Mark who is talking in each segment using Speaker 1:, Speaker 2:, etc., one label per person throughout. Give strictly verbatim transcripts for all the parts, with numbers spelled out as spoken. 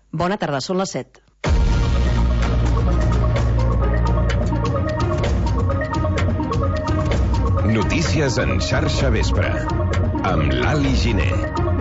Speaker 1: Bona tarda, són les set.
Speaker 2: Notícies en xarxa vespre, amb l'Ali Giner.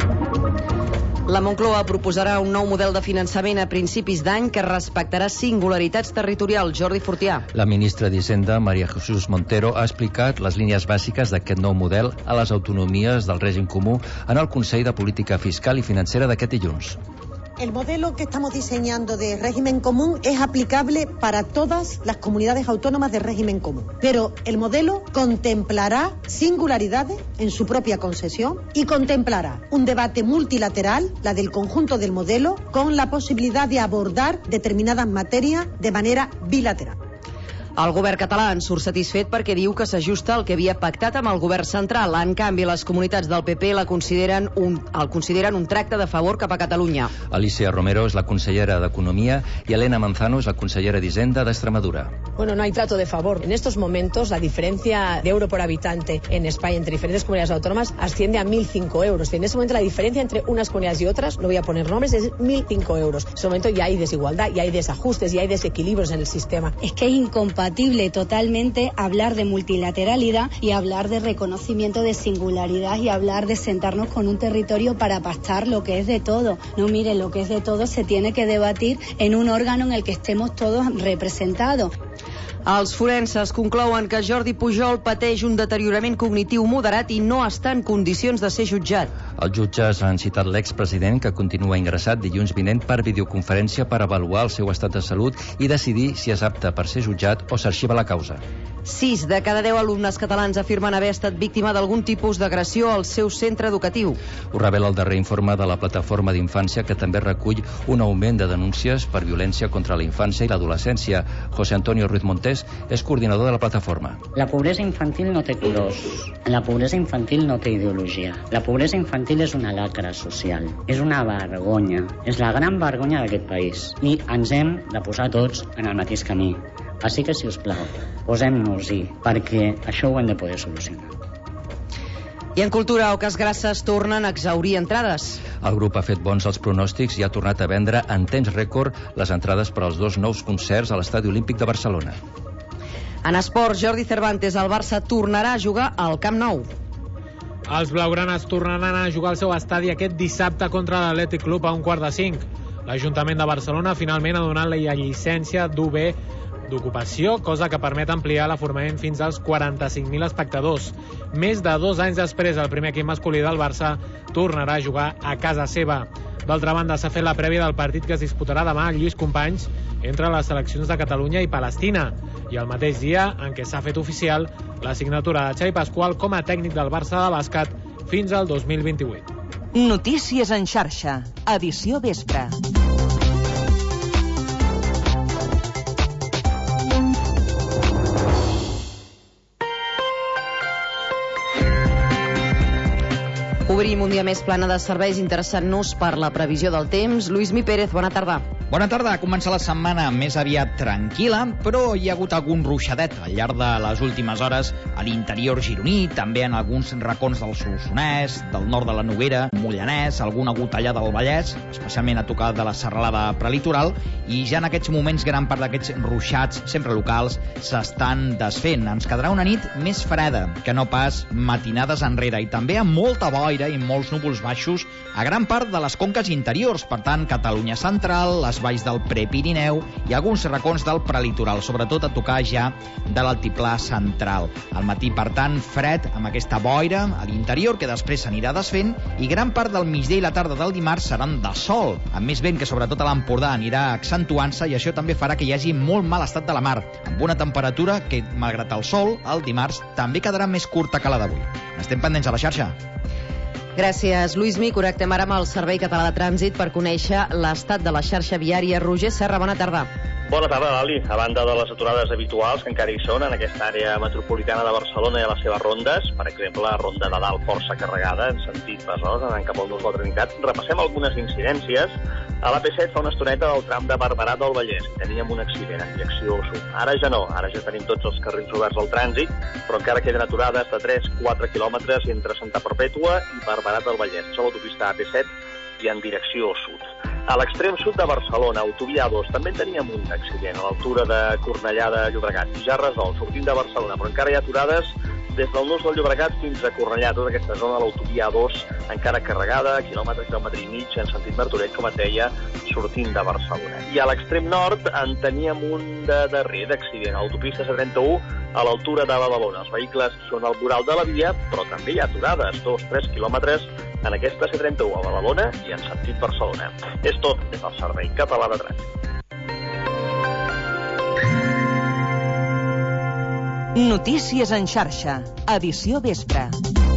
Speaker 1: La Moncloa proposarà un nou model de finançament a principis d'any que respectarà singularitats territorials. Jordi Fortià.
Speaker 3: La ministra d'Hisenda, María Jesús Montero, ha explicat les línies bàsiques d'aquest nou model a les autonomies del règim comú en el Consell de Política Fiscal i Financera d'aquest dilluns.
Speaker 4: El modelo que estamos diseñando de régimen común es aplicable para todas las comunidades autónomas de régimen común. Pero el modelo contemplará singularidades en su propia concesión y contemplará un debate multilateral, la del conjunto del modelo, con la posibilidad de abordar determinadas materias de manera bilateral.
Speaker 1: El govern català en surt satisfet perquè diu que s'ajusta al que havia pactat amb el govern central. En canvi, les comunitats del P P la consideren un, el consideren un tracte de favor cap a Catalunya.
Speaker 3: Alicia Romero és la consellera d'Economia i Elena Manzano és la consellera d'Hisenda d'Extremadura.
Speaker 5: Bueno, no hay trato de favor. En estos momentos la diferencia de euro por habitante en España entre diferentes comunidades autónomas asciende a mil cinco euros. En ese momento la diferencia entre unas comunidades y otras, no voy a poner nombres, es mil cinco euros. En ese momento ya hay desigualdad, ya hay desajustes, ya hay desequilibrios en el sistema.
Speaker 6: Es que es incompatible totalmente hablar de multilateralidad y hablar de reconocimiento de singularidad y hablar de sentarnos con un territorio para pactar lo que es de todo. No, mire, lo que es de todo se tiene que debatir en un órgano en el que estemos todos representados.
Speaker 1: Els forenses conclouen que Jordi Pujol pateix un deteriorament cognitiu moderat i no està en condicions de ser jutjat.
Speaker 3: Els jutges han citat l'expresident, que continua ingressat dilluns vinent per videoconferència per avaluar el seu estat de salut i decidir si és apte per ser jutjat o s'arxiva la causa.
Speaker 1: Sis de cada deu alumnes catalans afirmen haver estat víctima d'algun tipus d'agressió al seu centre educatiu.
Speaker 3: Ho revela el darrer informe de la Plataforma d'Infància, que també recull un augment de denúncies per violència contra la infància i l'adolescència. José Antonio Ruiz Montés és coordinador de la plataforma.
Speaker 7: La pobresa infantil no té colors. La pobresa infantil no té ideologia. La pobresa infantil és una lacra social. És una vergonya. És la gran vergonya d'aquest país. I ens hem de posar tots en el mateix camí. Així que, si us plau, posem-nos-hi, perquè això ho hem de poder solucionar.
Speaker 1: I en cultura, Oques Grasses tornen a exhaurir entrades.
Speaker 3: El grup ha fet bons els pronòstics i ha tornat a vendre en temps rècord les entrades per als dos nous concerts a l'Estadi Olímpic de Barcelona.
Speaker 1: En esports, Jordi Cervantes, el Barça tornarà a jugar al Camp Nou.
Speaker 8: Els blaugranes tornaran a jugar al seu estadi aquest dissabte contra l'Atlètic Club a un quart de cinc. L'Ajuntament de Barcelona finalment ha donat la llicència d'U B d'ocupació, cosa que permet ampliar l'aformament fins als quaranta-cinc mil espectadors. Més de dos anys després, el primer equip masculí del Barça tornarà a jugar a casa seva. D'altra banda, s'ha fet la prèvia del partit que es disputarà demà, Lluís Companys, entre les seleccions de Catalunya i Palestina, i el mateix dia en què s'ha fet oficial la signatura de Xavi Pasqual com a tècnic del Barça de bàsquet fins al dos mil vint-i-vuit.
Speaker 9: Notícies en xarxa, edició vespre.
Speaker 1: Obrim un dia més plana de serveis, interessant-nos per la previsió del temps. Lluís Mi Pérez, bona tarda.
Speaker 10: Bona tarda. Comença la setmana més aviat tranquil·la, però hi ha hagut algun ruixadet al llarg de les últimes hores a l'interior gironí, també en alguns racons del Solsonès, del nord de la Noguera, Mollanès, alguna gotellada del Vallès, especialment a tocar de la serralada prelitoral, i ja en aquests moments gran part d'aquests ruixats, sempre locals, s'estan desfent. Ens quedarà una nit més freda que no pas matinades enrere, i també amb molta boira i molts núvols baixos a gran part de les conques interiors, per tant, Catalunya central, les valls del Prepirineu i alguns racons del prelitoral, sobretot a tocar ja de l'altiplà central. Al matí, per tant, fred amb aquesta boira a l'interior, que després s'anirà desfent, i gran part del migdia i la tarda del dimarts seran de sol, amb més vent que sobretot a l'Empordà anirà accentuant-se, i això també farà que hi hagi molt mal estat de la mar, amb una temperatura que, malgrat el sol, el dimarts també quedarà més curta que la d'avui. Estem pendents a la xarxa.
Speaker 1: Gràcies, Lluís Mi. Connectem ara amb el Servei Català de Trànsit per conèixer l'estat de la xarxa viària. Roger Serra, bona tarda.
Speaker 11: Bona tarda, Lali. A banda de les aturades habituals que encara hi són en aquesta àrea metropolitana de Barcelona i a les seves rondes, per exemple, la ronda de dalt força carregada en sentit Besòs, anant cap al nus de la Trinitat, repassem algunes incidències. A l'A P set fa una estoneta del tram de Barberà del Vallès. Teníem un accident en direcció sud. Ara ja no, ara ja tenim tots els carrils oberts al trànsit, però encara queden aturades de tres a quatre quilòmetres entre Santa Perpètua i Barberà del Vallès. Això a l'autopista A P set i en direcció sud. A l'extrem sud de Barcelona, autovia A dos, també en teníem un accident a l'altura de Cornellà de Llobregat. Ja resolt, sortint de Barcelona, però encara hi ha aturades des del nus del Llobregat fins a Cornellà, tota aquesta zona de l'autovia A dos encara carregada, quilòmetre, quilòmetre i mig, en sentit Martorell, com et deia, sortint de Barcelona. I a l'extrem nord en teníem un de darrer d'accident, a l'autopista C trenta-u, a l'altura de Badalona. Els vehicles són al voral de la via, però també hi ha aturades, dos a tres quilòmetres en aquesta C trenta-u a Badalona i en sentit Barcelona. És tot des del Servei Català de Trànsit.
Speaker 9: Notícies en xarxa, edició vespre.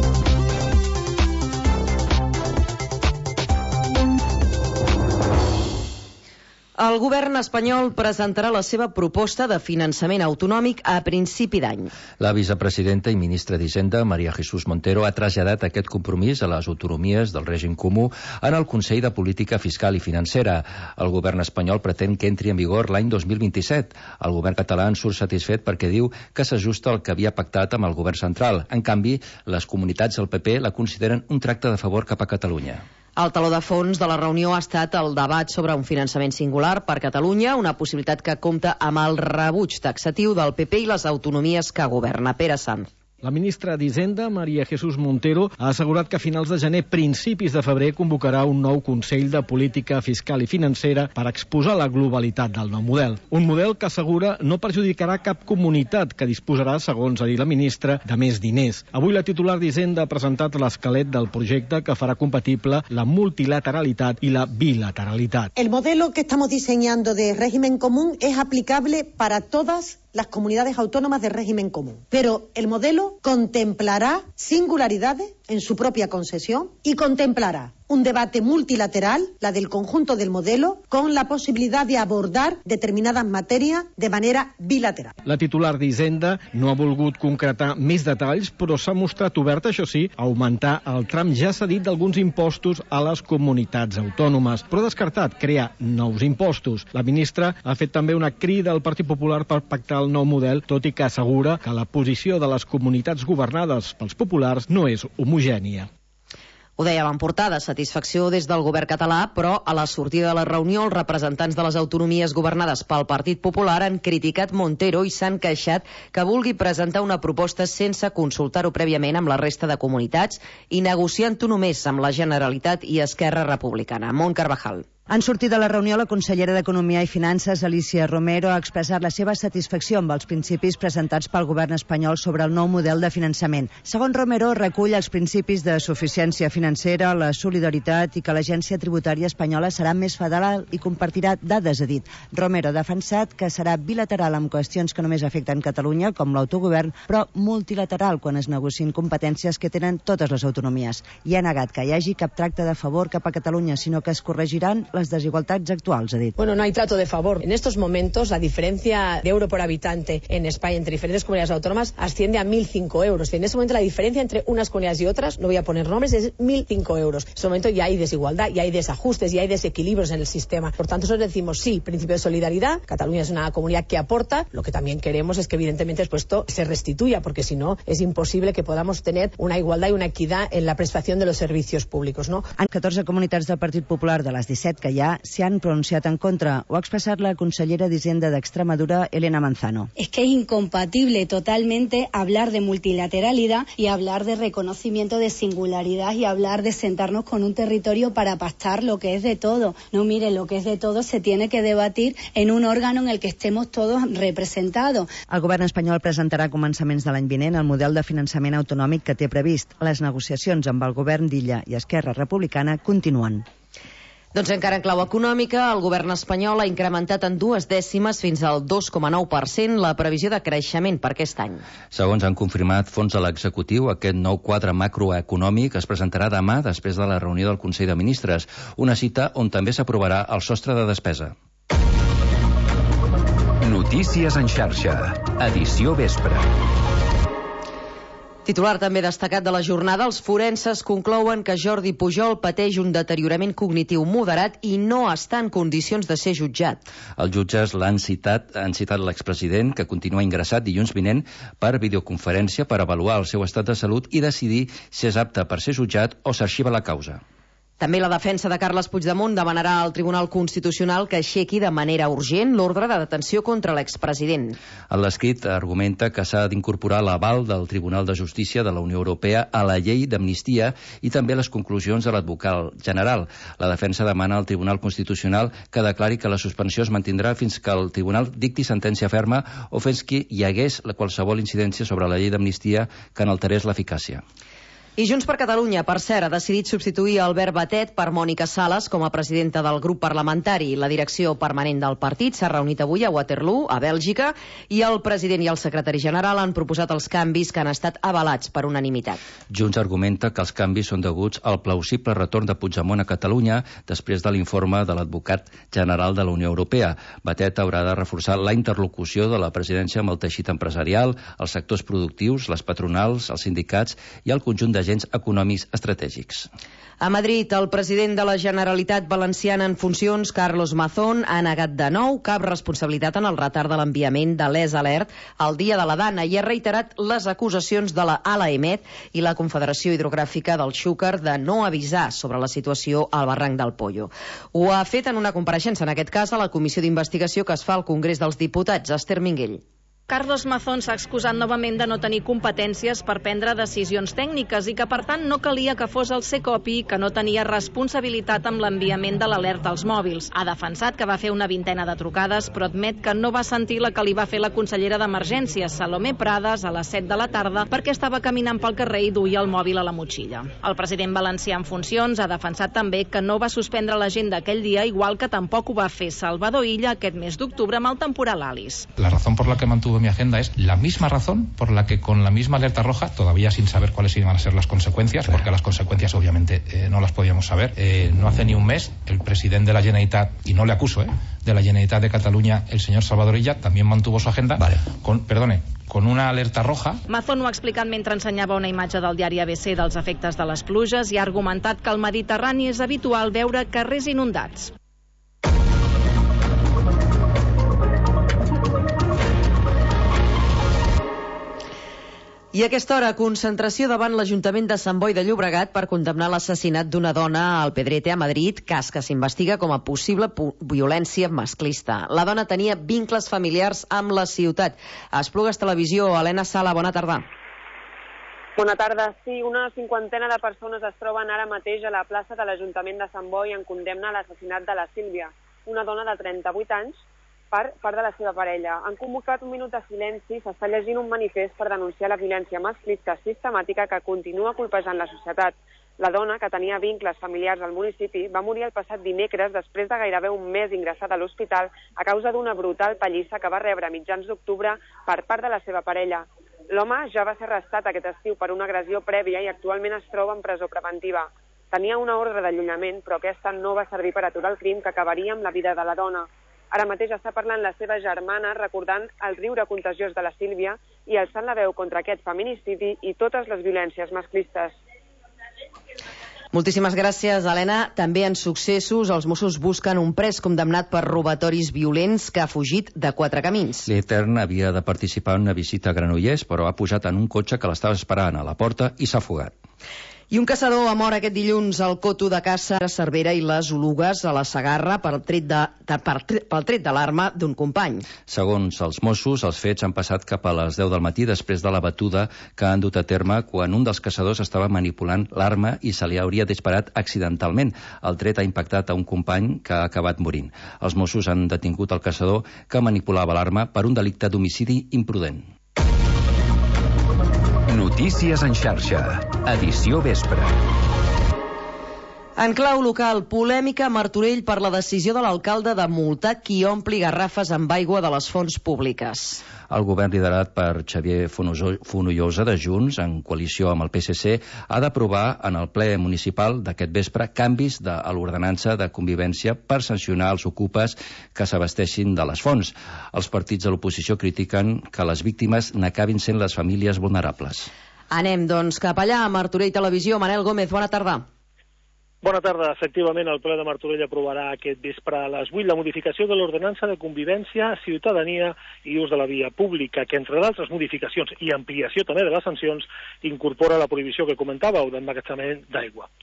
Speaker 1: El govern espanyol presentarà la seva proposta de finançament autonòmic a principi d'any.
Speaker 3: La vicepresidenta i ministra d'Hisenda, María Jesús Montero, ha traslladat aquest compromís a les autonomies del règim comú en el Consell de Política Fiscal i Financera. El govern espanyol pretén que entri en vigor l'any dos mil vint-i-set. El govern català en surt satisfet perquè diu que s'ajusta al que havia pactat amb el govern central. En canvi, les comunitats del P P la consideren un tracte de favor cap a Catalunya.
Speaker 1: El taló de fons de la reunió ha estat el debat sobre un finançament singular per Catalunya, una possibilitat que compta amb el rebuig taxatiu del P P i les autonomies que governa. Pere Sanz.
Speaker 12: La ministra d'Hisenda, María Jesús Montero, ha assegurat que a finals de gener, principis de febrer, convocarà un nou Consell de Política Fiscal i Financera per exposar la globalitat del nou model. Un model que assegura no perjudicarà cap comunitat que disposarà, segons ha dit la ministra, de més diners. Avui la titular d'Hisenda ha presentat l'esquelet del projecte que farà compatible la multilateralitat i la bilateralitat.
Speaker 4: El modelo que estamos diseñando de régimen común es aplicable para todas las comunidades autónomas de régimen común. Pero el modelo contemplará singularidades en su propia concesión y contemplará un debate multilateral, la del conjunto del modelo, con la posibilidad de abordar determinadas materias de manera bilateral.
Speaker 12: La titular d'Hisenda no ha volgut concretar més detalls, però s'ha mostrat oberta, això sí, a augmentar el tram ja cedit d'alguns impostos a les comunitats autònomes, però ha descartat crear nous impostos. La ministra ha fet també una crida al Partit Popular per pactar el nou model, tot i que assegura que la posició de les comunitats governades pels populars no és homogènia.
Speaker 1: Ho dèiem en portada, satisfacció des del govern català, però a la sortida de la reunió els representants de les autonomies governades pel Partit Popular han criticat Montero i s'han queixat que vulgui presentar una proposta sense consultar-ho prèviament amb la resta de comunitats i negociant-ho només amb la Generalitat i Esquerra Republicana. Mont Carvajal.
Speaker 13: En sortir de la reunió, la consellera d'Economia i Finances, Alicia Romero, ha expressat la seva satisfacció amb els principis presentats pel govern espanyol sobre el nou model de finançament. Segons Romero, recull els principis de suficiència financera, la solidaritat i que l'agència tributària espanyola serà més federal i compartirà dades, ha dit. Romero ha defensat que serà bilateral amb qüestions que només afecten Catalunya, com l'autogovern, però multilateral quan es negociïn competències que tenen totes les autonomies. I ha negat que hi hagi cap tracte de favor cap a Catalunya, sinó que es corregiran les desigualdades actuals, ha dit.
Speaker 5: Bueno, no hay trato de favor. En estos momentos la diferencia de euro por habitante en España entre diferentes comunidades autónomas asciende a mil cinco euros. En ese momento la diferencia entre unas comunidades y otras, no voy a poner nombres, es mil cinco euros. En ese momento ya hay desigualdad, ya hay desajustes, ya hay desequilibrios en el sistema. Por tanto, nosotros decimos sí, principio de solidaridad. Cataluña es una comunidad que aporta. Lo que también queremos es que evidentemente después esto se restituya, porque si no es imposible que podamos tener una igualdad y una equidad en la prestación de los servicios públicos, ¿no?
Speaker 13: En catorze comunitats del Partit Popular de les disset que hi ha s'hi han pronunciat en contra. Ho ha expressat la consellera d'Hisenda d'Extremadura, Elena Manzano.
Speaker 6: Es que es incompatible totalmente hablar de multilateralidad y hablar de reconocimiento de singularidad y hablar de sentarnos con un territorio para pactar lo que es de todo. No, mire, lo que es de todo se tiene que debatir en un órgano en el que estemos todos representados.
Speaker 13: El govern espanyol presentarà a començaments de l'any vinent el model de finançament autonòmic que té previst. Les negociacions amb el govern d'Illa i Esquerra Republicana continuen.
Speaker 1: Doncs encara en clau econòmica, el govern espanyol ha incrementat en dues dècimes fins al dos coma nou per cent la previsió de creixement per aquest any.
Speaker 3: Segons han confirmat fons de l'executiu, aquest nou quadre macroeconòmic es presentarà demà després de la reunió del Consell de Ministres, una cita on també s'aprovarà el sostre de despesa.
Speaker 2: Notícies en xarxa, edició vespre.
Speaker 1: Titular també destacat de la jornada, els forenses conclouen que Jordi Pujol pateix un deteriorament cognitiu moderat i no està en condicions de ser jutjat.
Speaker 3: Els jutges l'han citat, han citat l'expresident, que continua ingressat dilluns vinent per videoconferència per avaluar el seu estat de salut i decidir si és apte per ser jutjat o s'arxiva la causa.
Speaker 1: També la defensa de Carles Puigdemont demanarà al Tribunal Constitucional que aixequi de manera urgent l'ordre de detenció contra l'expresident.
Speaker 3: En l'escrit argumenta que s'ha d'incorporar l'aval del Tribunal de Justícia de la Unió Europea a la llei d'amnistia i també les conclusions de l'advocat general. La defensa demana al Tribunal Constitucional que declari que la suspensió es mantindrà fins que el Tribunal dicti sentència ferma o fins que hi hagués qualsevol incidència sobre la llei d'amnistia que n'alterés l'eficàcia.
Speaker 1: I Junts per Catalunya, per cert, ha decidit substituir Albert Batet per Mònica Sales com a presidenta del grup parlamentari. La direcció permanent del partit s'ha reunit avui a Waterloo, a Bèlgica, i el president i el secretari general han proposat els canvis que han estat avalats per unanimitat.
Speaker 3: Junts argumenta que els canvis són deguts al plausible retorn de Puigdemont a Catalunya després de l'informe de l'advocat general de la Unió Europea. Batet haurà de reforçar la interlocució de la presidència amb el teixit empresarial, els sectors productius, les patronals, els sindicats i el conjunt de agents econòmics estratègics.
Speaker 1: A Madrid, el president de la Generalitat Valenciana en funcions, Carlos Mazón, ha negat de nou cap responsabilitat en el retard de l'enviament de l'E S Alert al dia de la Dana i ha reiterat les acusacions de la ALAEMET i la Confederació Hidrogràfica del Xúquer de no avisar sobre la situació al barranc del Pollo. Ho ha fet en una compareixença, en aquest cas, a la comissió d'investigació que es fa al Congrés dels Diputats. Esther Minguell.
Speaker 14: Carlos Mazón s'ha excusat novament de no tenir competències per prendre decisions tècniques i que, per tant, no calia que fos el Secopi que no tenia responsabilitat amb l'enviament de l'alerta als mòbils. Ha defensat que va fer una vintena de trucades, però admet que no va sentir la que li va fer la consellera d'Emergències, Salomé Prades, a les set de la tarda, perquè estava caminant pel carrer i duia el mòbil a la motxilla. El president valencià en funcions ha defensat també que no va suspendre l'agenda aquell dia, igual que tampoc ho va fer Salvador Illa aquest mes d'octubre amb el temporal Alice.
Speaker 15: La razón por la que mantuvo mi agenda es la misma razón por la que con la misma alerta roja, todavía sin saber cuáles iban a ser las consecuencias, porque las consecuencias obviamente eh, no las podíamos saber, eh, no hace ni un mes el presidente de la Generalitat, y no le acuso, eh, de la Generalitat de Cataluña, el señor Salvador Illa, también mantuvo su agenda, vale. con, perdone, con una alerta roja.
Speaker 14: Mazón ho ha explicat mentre ensenyava una imatge del diari A B C dels efectes de les pluges i ha argumentat que al Mediterrani és habitual veure carrers inundats.
Speaker 1: I a aquesta hora, concentració davant l'Ajuntament de Sant Boi de Llobregat per condemnar l'assassinat d'una dona al Pedrete a Madrid, cas que s'investiga com a possible violència masclista. La dona tenia vincles familiars amb la ciutat. A Esplugues Televisió, Helena Sala, bona tarda.
Speaker 16: Bona tarda. Sí, una cinquantena de persones es troben ara mateix a la plaça de l'Ajuntament de Sant Boi en condemna a l'assassinat de la Sílvia, una dona de trenta-vuit anys, per part de la seva parella. Han convocat un minut de silenci, s'està llegint un manifest per denunciar la violència masclista sistemàtica que continua colpejant la societat. La dona, que tenia vincles familiars al municipi, va morir el passat dimecres després de gairebé un mes ingressat a l'hospital a causa d'una brutal pallissa que va rebre a mitjans d'octubre per part de la seva parella. L'home ja va ser arrestat aquest estiu per una agressió prèvia i actualment es troba en presó preventiva. Tenia una ordre d'allunyament, però aquesta no va servir per aturar el crim que acabaria amb la vida de la dona. Ara mateix està parlant la seva germana recordant el riure contagiós de la Sílvia i alçant la veu contra aquest feminicidi i totes les violències masclistes.
Speaker 1: Moltíssimes gràcies, Helena. També en successos, els Mossos busquen un pres condemnat per robatoris violents que ha fugit de Quatre Camins.
Speaker 3: L'Etern havia de participar en una visita a Granollers, però ha pujat en un cotxe que l'estava esperant a la porta i s'ha fugat.
Speaker 1: I un caçador ha mort aquest dilluns al coto de caça a Cervera i les Olugues, a la Segarra, pel tret de, de, pel tret de l'arma d'un company.
Speaker 3: Segons els Mossos, els fets han passat cap a les deu del matí després de la batuda que han dut a terme quan un dels caçadors estava manipulant l'arma i se li hauria disparat accidentalment. El tret ha impactat a un company que ha acabat morint. Els Mossos han detingut el caçador que manipulava l'arma per un delicte d'homicidi imprudent.
Speaker 2: Notícies en xarxa, edició vespre.
Speaker 1: En clau local, polèmica a Martorell per la decisió de l'alcalde de multar qui ompli garrafes amb aigua de les fonts públiques.
Speaker 3: El govern liderat per Xavier Fonollosa de Junts, en coalició amb el P S C, ha d'aprovar en el ple municipal d'aquest vespre canvis de, a l'ordenança de convivència per sancionar els ocupes que s'abasteixin de les fonts. Els partits de l'oposició critiquen que les víctimes n'acabin sent les famílies vulnerables.
Speaker 1: Anem, doncs, cap allà, a Martorell Televisió. Manel Gómez, bona tarda.
Speaker 17: Bona tarda. Efectivament, el ple de Martorell aprovarà aquest vespre a les vuit la modificació de l'ordenança de convivència, ciutadania i ús de la via pública, que, entre d'altres modificacions i ampliació també de les sancions, incorpora la prohibició que comentàveu d'emmagatzemament d'aigua.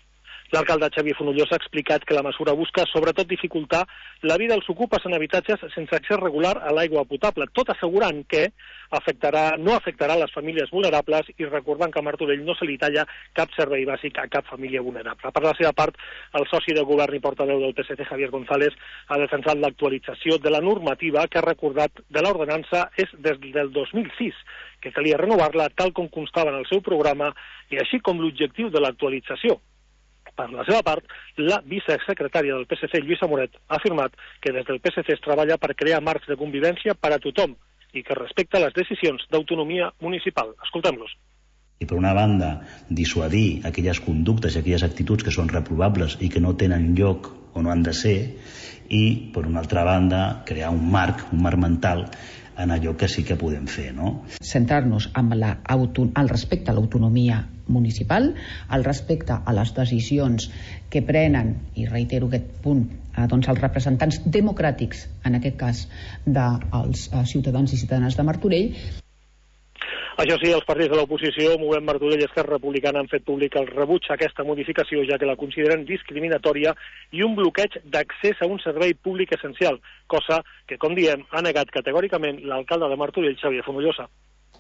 Speaker 17: L'alcalde Xavier Fonollosa ha explicat que la mesura busca sobretot dificultar la vida dels ocupes en habitatges sense accés regular a l'aigua potable, tot assegurant que afectarà, no afectarà les famílies vulnerables i recordant que a Martorell no se li talla cap servei bàsic a cap família vulnerable. Per la seva part, el soci de govern i portaveu del P S C, Javier González, ha defensat l'actualització de la normativa que ha recordat de l'ordenança és des del dos mil sis, que calia renovar-la tal com constava en el seu programa i així com l'objectiu de l'actualització. Per la seva part, la vicesecretària del P S C, Lluïsa Moret, ha afirmat que des del P S C es treballa per crear marcs de convivència per a tothom i que respecta les decisions d'autonomia municipal. Escoltem-los.
Speaker 18: I per una banda, dissuadir aquelles conductes i aquelles actituds que són reprovables i que no tenen lloc o no han de ser, i per una altra banda, crear un marc, un marc mental en allò que sí que podem fer, no?
Speaker 19: Centrar-nos en la auto, el respecte a l'autonomia municipal, el respecte a les decisions que prenen, i reitero aquest punt, eh, doncs els representants democràtics, en aquest cas dels eh, ciutadans i ciutadanes de Martorell.
Speaker 17: Això sí, els partits de l'oposició, Movem Martorell i Esquerra Republicana, han fet públic el rebuig a aquesta modificació, ja que la consideren discriminatòria i un bloqueig d'accés a un servei públic essencial, cosa que, com diem, ha negat categòricament l'alcalde de Martorell, Xavier Fonollosa.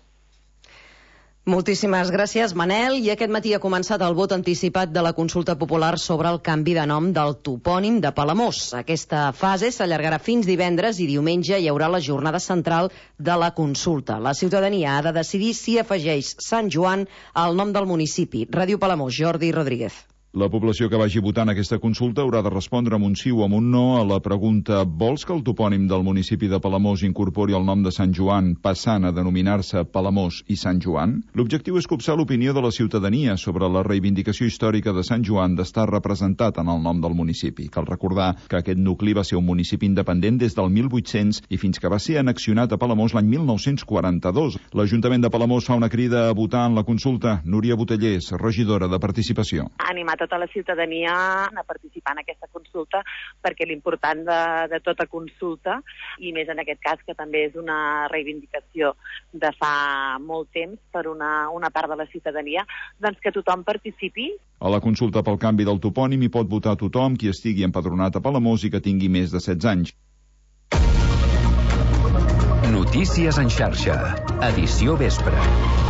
Speaker 1: Moltíssimes gràcies, Manel. I aquest matí ha començat el vot anticipat de la consulta popular sobre el canvi de nom del topònim de Palamós. Aquesta fase s'allargarà fins divendres i diumenge hi haurà la jornada central de la consulta. La ciutadania ha de decidir si afegeix Sant Joan al nom del municipi. Ràdio Palamós, Jordi Rodríguez.
Speaker 20: La població que vagi votar en aquesta consulta haurà de respondre amb un sí o amb un no a la pregunta «Vols que el topònim del municipi de Palamós incorpori el nom de Sant Joan, passant a denominar-se Palamós i Sant Joan?» L'objectiu és copsar l'opinió de la ciutadania sobre la reivindicació històrica de Sant Joan d'estar representat en el nom del municipi. Cal recordar que aquest nucli va ser un municipi independent des del mil vuit-cents i fins que va ser annexionat a Palamós l'any mil nou-cents quaranta-dos. L'Ajuntament de Palamós fa una crida a votar en la consulta. Núria Botellers, regidora de Participació.
Speaker 21: Animar tota la ciutadania a participar en aquesta consulta, perquè l'important de, de tota consulta, i més en aquest cas que també és una reivindicació de fa molt temps per una, una part de la ciutadania, doncs que tothom participi.
Speaker 20: A la consulta pel canvi del topònim hi pot votar tothom qui estigui empadronat a Palamós i que tingui més de setze anys.
Speaker 2: Notícies en xarxa. Edició vespre.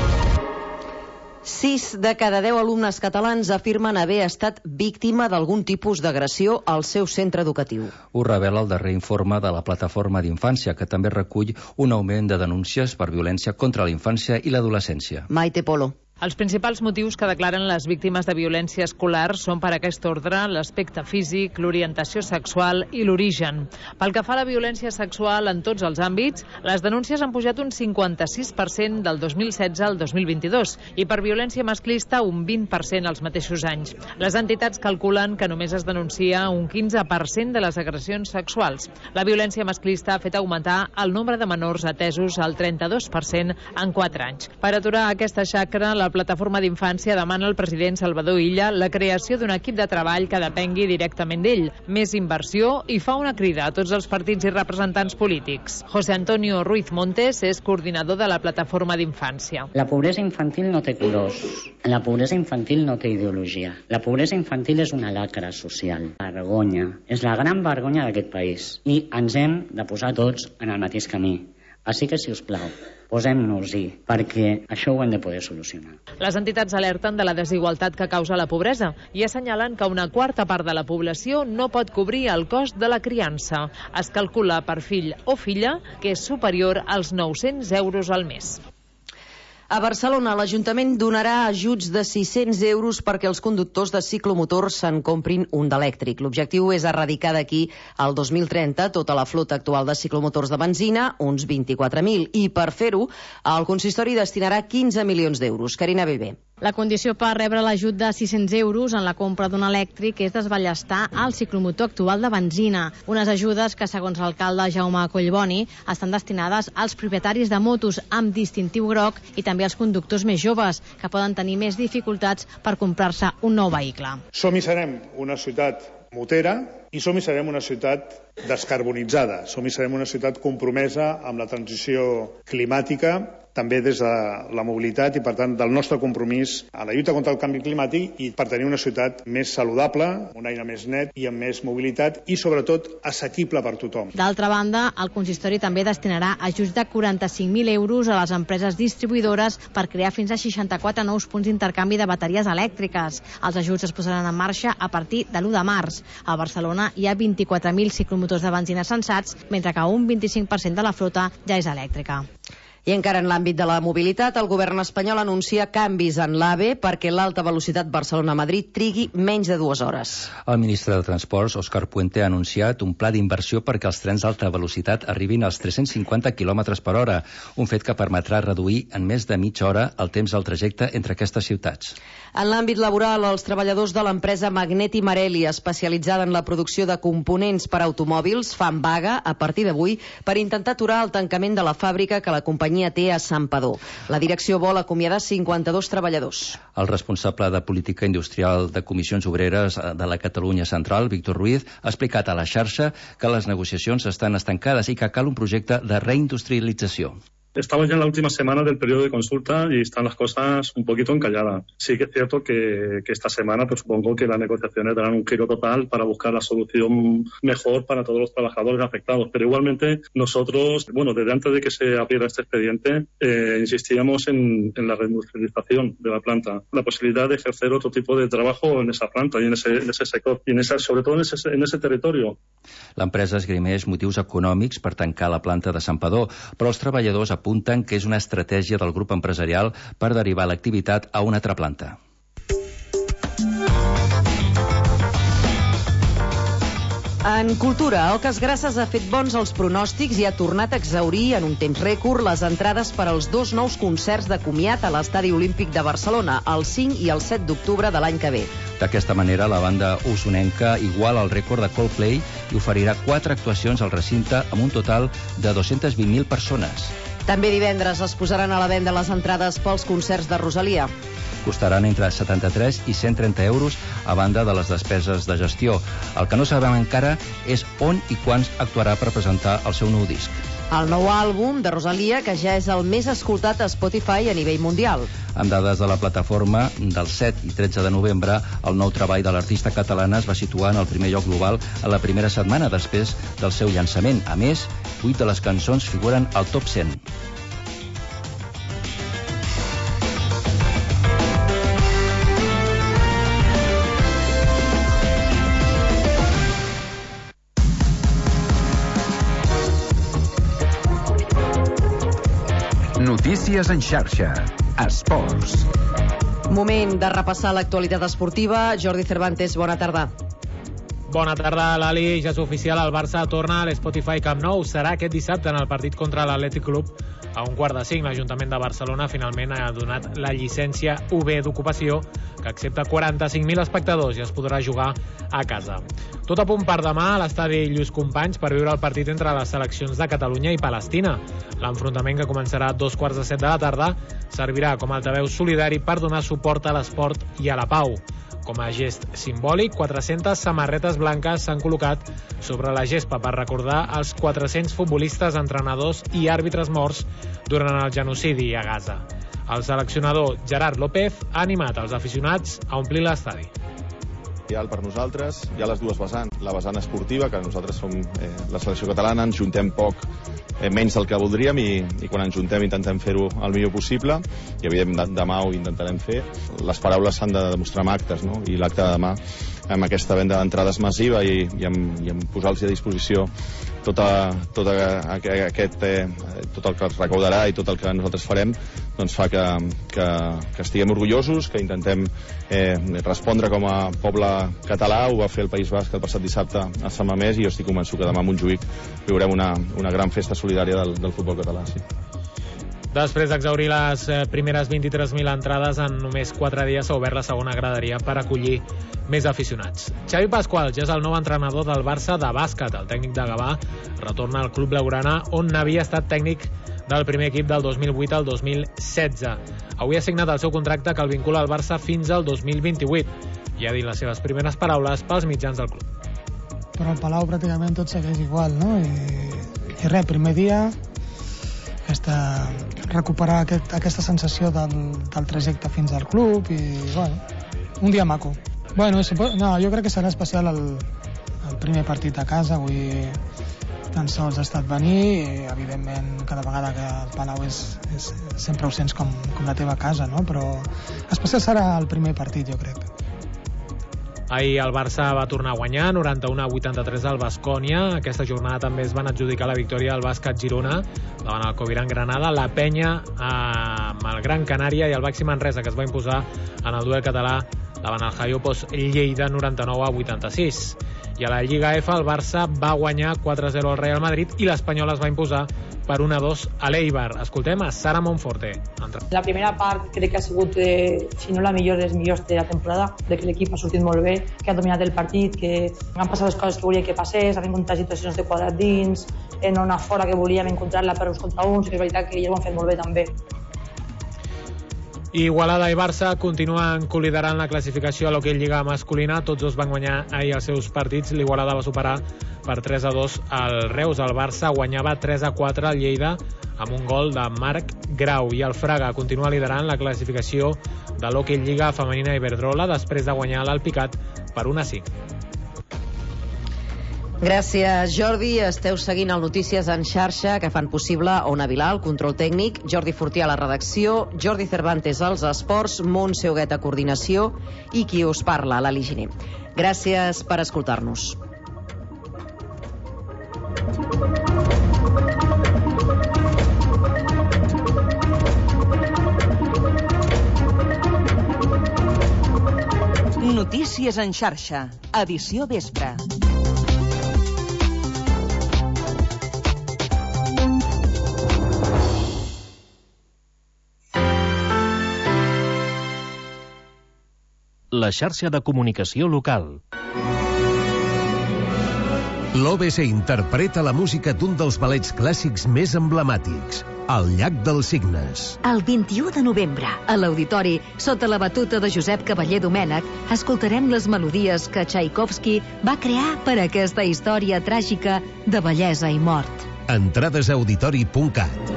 Speaker 1: Sis de cada deu alumnes catalans afirmen haver estat víctima d'algun tipus d'agressió al seu centre educatiu.
Speaker 3: Ho revela el darrer informe de la Plataforma d'Infància, que també recull un augment de denúncies per violència contra la infància i l'adolescència.
Speaker 1: Maite Polo.
Speaker 22: Els principals motius que declaren les víctimes de violència escolar són per aquest ordre l'aspecte físic, l'orientació sexual i l'origen. Pel que fa a la violència sexual en tots els àmbits, les denúncies han pujat un cinquanta-sis per cent del dos mil setze al dos mil vint-i-dos i per violència masclista un vint per cent als mateixos anys. Les entitats calculen que només es denuncia un quinze per cent de les agressions sexuals. La violència masclista ha fet augmentar el nombre de menors atesos al trenta-dos per cent en quatre anys. Per aturar aquesta xacra, la Plataforma d'Infància demana al president Salvador Illa la creació d'un equip de treball que depengui directament d'ell, més inversió, i fa una crida a tots els partits i representants polítics. José Antonio Ruiz Montes és coordinador de la Plataforma d'Infància.
Speaker 7: La pobresa infantil no té colors. La pobresa infantil no té ideologia. La pobresa infantil és una lacra social. Vergonya. És la gran vergonya d'aquest país. I ens hem de posar tots en el mateix camí. Així que, si us plau, posem-nos-hi, perquè això ho hem de poder solucionar.
Speaker 22: Les entitats alerten de la desigualtat que causa la pobresa i assenyalen que una quarta part de la població no pot cobrir el cost de la criança. Es calcula per fill o filla que és superior als nou-cents euros al mes.
Speaker 1: A Barcelona, l'Ajuntament donarà ajuts de sis-cents euros perquè els conductors de ciclomotors se'n comprin un d'elèctric. L'objectiu és erradicar d'aquí al dos mil trenta tota la flota actual de ciclomotors de benzina, uns vint-i-quatre mil, i per fer-ho, el consistori destinarà quinze milions d'euros. Carina Bellver.
Speaker 23: La condició per rebre l'ajut de sis-cents euros en la compra d'un elèctric és desballestar el ciclomotor actual de benzina. Unes ajudes que, segons l'alcalde Jaume Collboni, estan destinades als propietaris de motos amb distintiu groc i també als conductors més joves, que poden tenir més dificultats per comprar-se un nou vehicle.
Speaker 24: Som i serem una ciutat motera i som i serem una ciutat descarbonitzada. Som i serem una ciutat compromesa amb la transició climàtica, també des de la mobilitat i, per tant, del nostre compromís a la lluita contra el canvi climàtic i per tenir una ciutat més saludable, un aire més net i amb més mobilitat i, sobretot, assequible per tothom.
Speaker 23: D'altra banda, el consistori també destinarà ajuts de quaranta-cinc mil euros a les empreses distribuïdores per crear fins a seixanta-quatre nous punts d'intercanvi de bateries elèctriques. Els ajuts es posaran en marxa a partir de l'u de març. A Barcelona hi ha vint-i-quatre mil ciclomotors de benzina censats, mentre que un vint-i-cinc per cent de la flota ja és elèctrica.
Speaker 1: I encara en l'àmbit de la mobilitat, el govern espanyol anuncia canvis en l'AVE perquè l'alta velocitat Barcelona-Madrid trigui menys de dues hores.
Speaker 3: El ministre de Transports, Òscar Puente, ha anunciat un pla d'inversió perquè els trens d'alta velocitat arribin als tres-cents cinquanta quilòmetres per hora, un fet que permetrà reduir en més de mitja hora el temps del trajecte entre aquestes ciutats.
Speaker 1: En l'àmbit laboral, els treballadors de l'empresa Magneti Marelli, especialitzada en la producció de components per automòbils, fan vaga a partir d'avui per intentar aturar el tancament de la fàbrica que la companyia té a Santpedor. La direcció vol acomiadar cinquanta-dos treballadors.
Speaker 3: El responsable de política industrial de Comissions Obreres de la Catalunya Central, Víctor Ruiz, ha explicat a la xarxa que les negociacions estan estancades i que cal un projecte de reindustrialització.
Speaker 8: Estamos ya en la última semana del periodo de consulta y están las cosas un poquito encalladas. Sí que es cierto que, que esta semana pues supongo que las negociaciones darán un giro total para buscar la solución mejor para todos los trabajadores afectados. Pero igualmente nosotros, bueno, desde antes de que se abriera este expediente, eh, insistíamos en, en la reindustrialización de la planta, la posibilidad de ejercer otro tipo de trabajo en esa planta y en ese, en ese sector, y en esa, sobre todo en ese, en ese territorio.
Speaker 3: L'empresa esgrimeix motius econòmics per tancar la planta de Santpedor, però els treballadors apunten que és una estratègia del grup empresarial per derivar l'activitat a una altra planta.
Speaker 1: En cultura, Oques Grasses ha fet bons els pronòstics i ha tornat a exhaurir en un temps rècord les entrades per als dos nous concerts de comiat a l'Estadi Olímpic de Barcelona, el cinc i el set d'octubre de l'any que ve.
Speaker 3: D'aquesta manera, la banda usonenca iguala el rècord de Coldplay i oferirà quatre actuacions al recinte amb un total de dues-centes vint mil persones.
Speaker 1: També divendres es posaran a la venda les entrades pels concerts de Rosalia.
Speaker 3: Costaran entre setanta-tres i cent trenta euros a banda de les despeses de gestió. El que no sabem encara és on i quan actuarà per presentar el seu nou disc.
Speaker 1: El nou àlbum de Rosalia, que ja és el més escoltat a Spotify a nivell mundial.
Speaker 3: Amb dades de la plataforma, del set i tretze de novembre, el nou treball de l'artista catalana es va situar en el primer lloc global a la primera setmana després del seu llançament. A més, vuit de les cançons figuren al top cent.
Speaker 2: Notícies en xarxa. Esports.
Speaker 1: Moment de repassar l'actualitat esportiva. Jordi Cervantes, bona tarda.
Speaker 9: Bona tarda, Lali. Ja és oficial, el Barça torna a l'Spotify Camp Nou. Serà aquest dissabte en el partit contra l'Atlètic Club. A un quart de cinc, l'Ajuntament de Barcelona finalment ha donat la llicència U B d'ocupació, que accepta quaranta-cinc mil espectadors i es podrà jugar a casa. Tot a punt per demà a l'estadi Lluís Companys per viure el partit entre les seleccions de Catalunya i Palestina. L'enfrontament, que començarà a dos quarts de set de la tarda, servirà com a altaveu solidari per donar suport a l'esport i a la pau. Com a gest simbòlic, quatre-centes samarretes blanques s'han col·locat sobre la gespa per recordar els quatre-cents futbolistes, entrenadors i àrbitres morts durant el genocidi a Gaza. El seleccionador Gerard López ha animat els aficionats a omplir l'estadi.
Speaker 10: Per nosaltres hi ha les dues vessants. La vessant esportiva, que nosaltres som eh, la selecció catalana, ens juntem poc, eh, menys del que voldríem, i, i quan ens juntem intentem fer-ho el millor possible, i evidentment demà ho intentarem fer. Les paraules s'han de demostrar amb actes, no? I l'acte de demà, amb aquesta venda d'entrades massiva i, i, amb, i amb posar-los a disposició tota, tota aquest, eh, tot el que es recaudarà i tot el que nosaltres farem, doncs fa que, que, que estiguem orgullosos, que intentem eh, respondre com a poble català. Ho va fer el País Basc el passat dissabte a Sant Mamés, i jo estic convençut que demà a Montjuïc viurem una, una gran festa solidària del, del futbol català. Sí.
Speaker 9: Després d'exhaurir les primeres vint-i-tres mil entrades, en només quatre dies s'ha obert la segona graderia per acollir més aficionats. Xavi Pasqual ja és el nou entrenador del Barça de bàsquet. El tècnic de Gavà retorna al club blaugrana, on n'havia estat tècnic del primer equip del dos mil vuit al dos mil setze. Avui ha signat el seu contracte, que el vincula al Barça fins al dos mil vint-i-vuit, i ha dit les seves primeres paraules pels mitjans del club.
Speaker 11: Però al Palau pràcticament tot segueix igual, no? I, i res, primer dia
Speaker 4: aquesta, recuperar aquest, aquesta sensació del, del trajecte fins al club i, bueno, un dia maco. Bueno, no, jo crec que serà especial el, el primer partit a casa, avui tan sols ha estat venir i, evidentment, cada vegada que el Palau és, és sempre ho sents com, com la teva casa, no? Però especial serà el primer partit, jo crec.
Speaker 9: Ahir el Barça va tornar a guanyar, noranta-u a vuitanta-tres al Baskonia. Aquesta jornada també es van adjudicar la victòria al Bàsquet Girona davant el Coviran Granada. La Penya amb el Gran Canària i el Baxi Manresa, que es va imposar en el duel català davant el Jaiopos Lleida noranta-nou a vuitanta-sis. I a la Lliga F el Barça va guanyar quatre a zero al Real Madrid i l'Espanyol es va imposar per un a dos a l'Eibar. Escoltem a Sara Monforte.
Speaker 5: La primera part crec que ha sigut, eh, si no la millor, les millors de la temporada, crec que l'equip ha sortit molt bé, que ha dominat el partit, que han passat les coses que volien que passés, han encontrat situacions de quadrat dins, en una fora que volíem encontrar-la per uns contra uns, i és veritat que ja ho han fet molt bé també.
Speaker 9: Igualada i Barça continuen coliderant la classificació a l'Hockey Lliga masculina. Tots dos van guanyar ahir els seus partits. L'Igualada va superar per tres a dos al Reus. El Barça guanyava tres a quatre al Lleida amb un gol de Marc Grau. I el Fraga continua liderant la classificació de l'Hockey Lliga femenina Iberdrola després de guanyar l'Alpicat per un a cinc.
Speaker 1: Gràcies, Jordi. Esteu seguint el Notícies en xarxa, que fan possible Ona Vilà, el control tècnic, Jordi Fortià a la redacció, Jordi Cervantes als esports, Montse Huguet a coordinació i qui us parla, l'Ali Giner. Gràcies per escoltar-nos.
Speaker 11: Notícies en xarxa, edició vespre.
Speaker 12: La xarxa de comunicació local.
Speaker 25: L'O B C interpreta la música d'un dels ballets clàssics més emblemàtics, El llac dels cignes.
Speaker 26: El vint-i-u de novembre, a l'Auditori, sota la batuta de Josep Cavaller Domènech, escoltarem les melodies que Tchaikovsky va crear per a aquesta història tràgica de bellesa i mort.
Speaker 25: Entrades a auditori punt cat.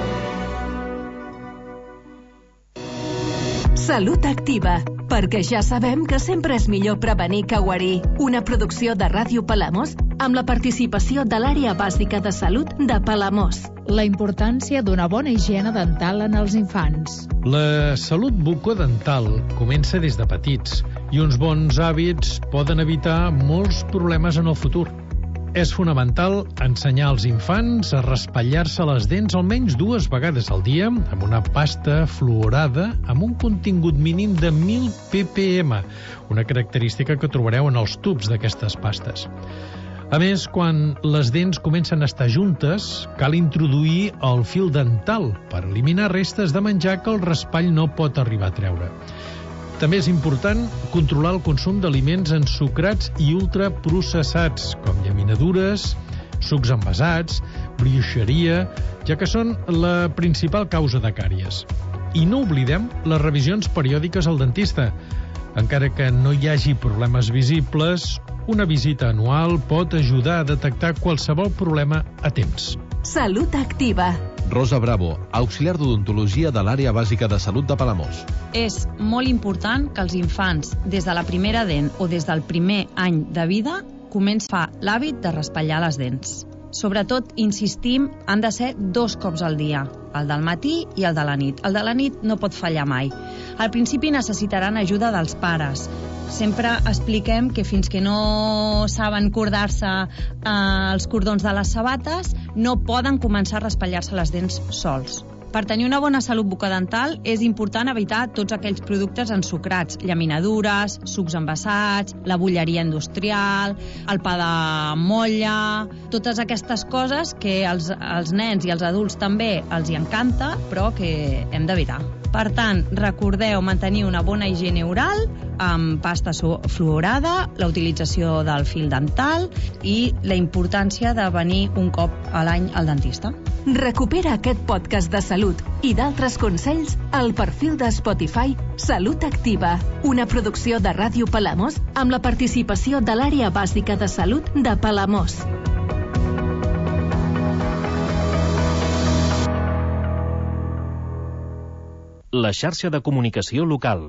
Speaker 27: Salut Activa, perquè ja sabem que sempre és millor prevenir que guarir. Una producció de Ràdio Palamós amb la participació de l'Àrea Bàsica de Salut de Palamós.
Speaker 28: La importància d'una bona higiene dental en els infants.
Speaker 29: La salut bucodental comença des de petits i uns bons hàbits poden evitar molts problemes en el futur. És fonamental ensenyar als infants a raspallar-se les dents almenys dues vegades al dia amb una pasta fluorada amb un contingut mínim de mil ppm, una característica que trobareu en els tubs d'aquestes pastes. A més, quan les dents comencen a estar juntes, cal introduir el fil dental per eliminar restes de menjar que el raspall no pot arribar a treure. També és important controlar el consum d'aliments ensucrats i ultraprocessats, com llaminadures, sucs envasats, brioixeria, ja que són la principal causa de càries. I no oblidem les revisions periòdiques al dentista. Encara que no hi hagi problemes visibles, una visita anual pot ajudar a detectar qualsevol problema a temps.
Speaker 27: Salut Activa.
Speaker 25: Rosa Bravo, auxiliar d'odontologia de l'Àrea Bàsica de Salut de Palamós.
Speaker 30: És molt important que els infants, des de la primera dent o des del primer any de vida, comencin a fer l'hàbit de raspallar les dents. Sobretot, insistim, han de ser dos cops al dia, el del matí i el de la nit. El de la nit no pot fallar mai. Al principi necessitaran ajuda dels pares. Sempre expliquem que fins que no saben cordar-se eh, els cordons de les sabates, no poden començar a raspallar-se les dents sols. Per tenir una bona salut bucodental és important evitar tots aquells productes ensucrats, llaminadures, sucs envasats, la bulleria industrial, el pa de molla, totes aquestes coses que als, als nens i als adults també els hi encanta, però que hem d'evitar. Per tant, recordeu mantenir una bona higiene oral amb pasta fluorada, la utilització del fil dental i la importància de venir un cop a l'any al dentista.
Speaker 27: Recupera aquest podcast de salut i d'altres consells al perfil de Spotify Salut Activa, una producció de Ràdio Palamós amb la participació de l'Àrea Bàsica de Salut de Palamós.
Speaker 12: la xarxa de comunicació local.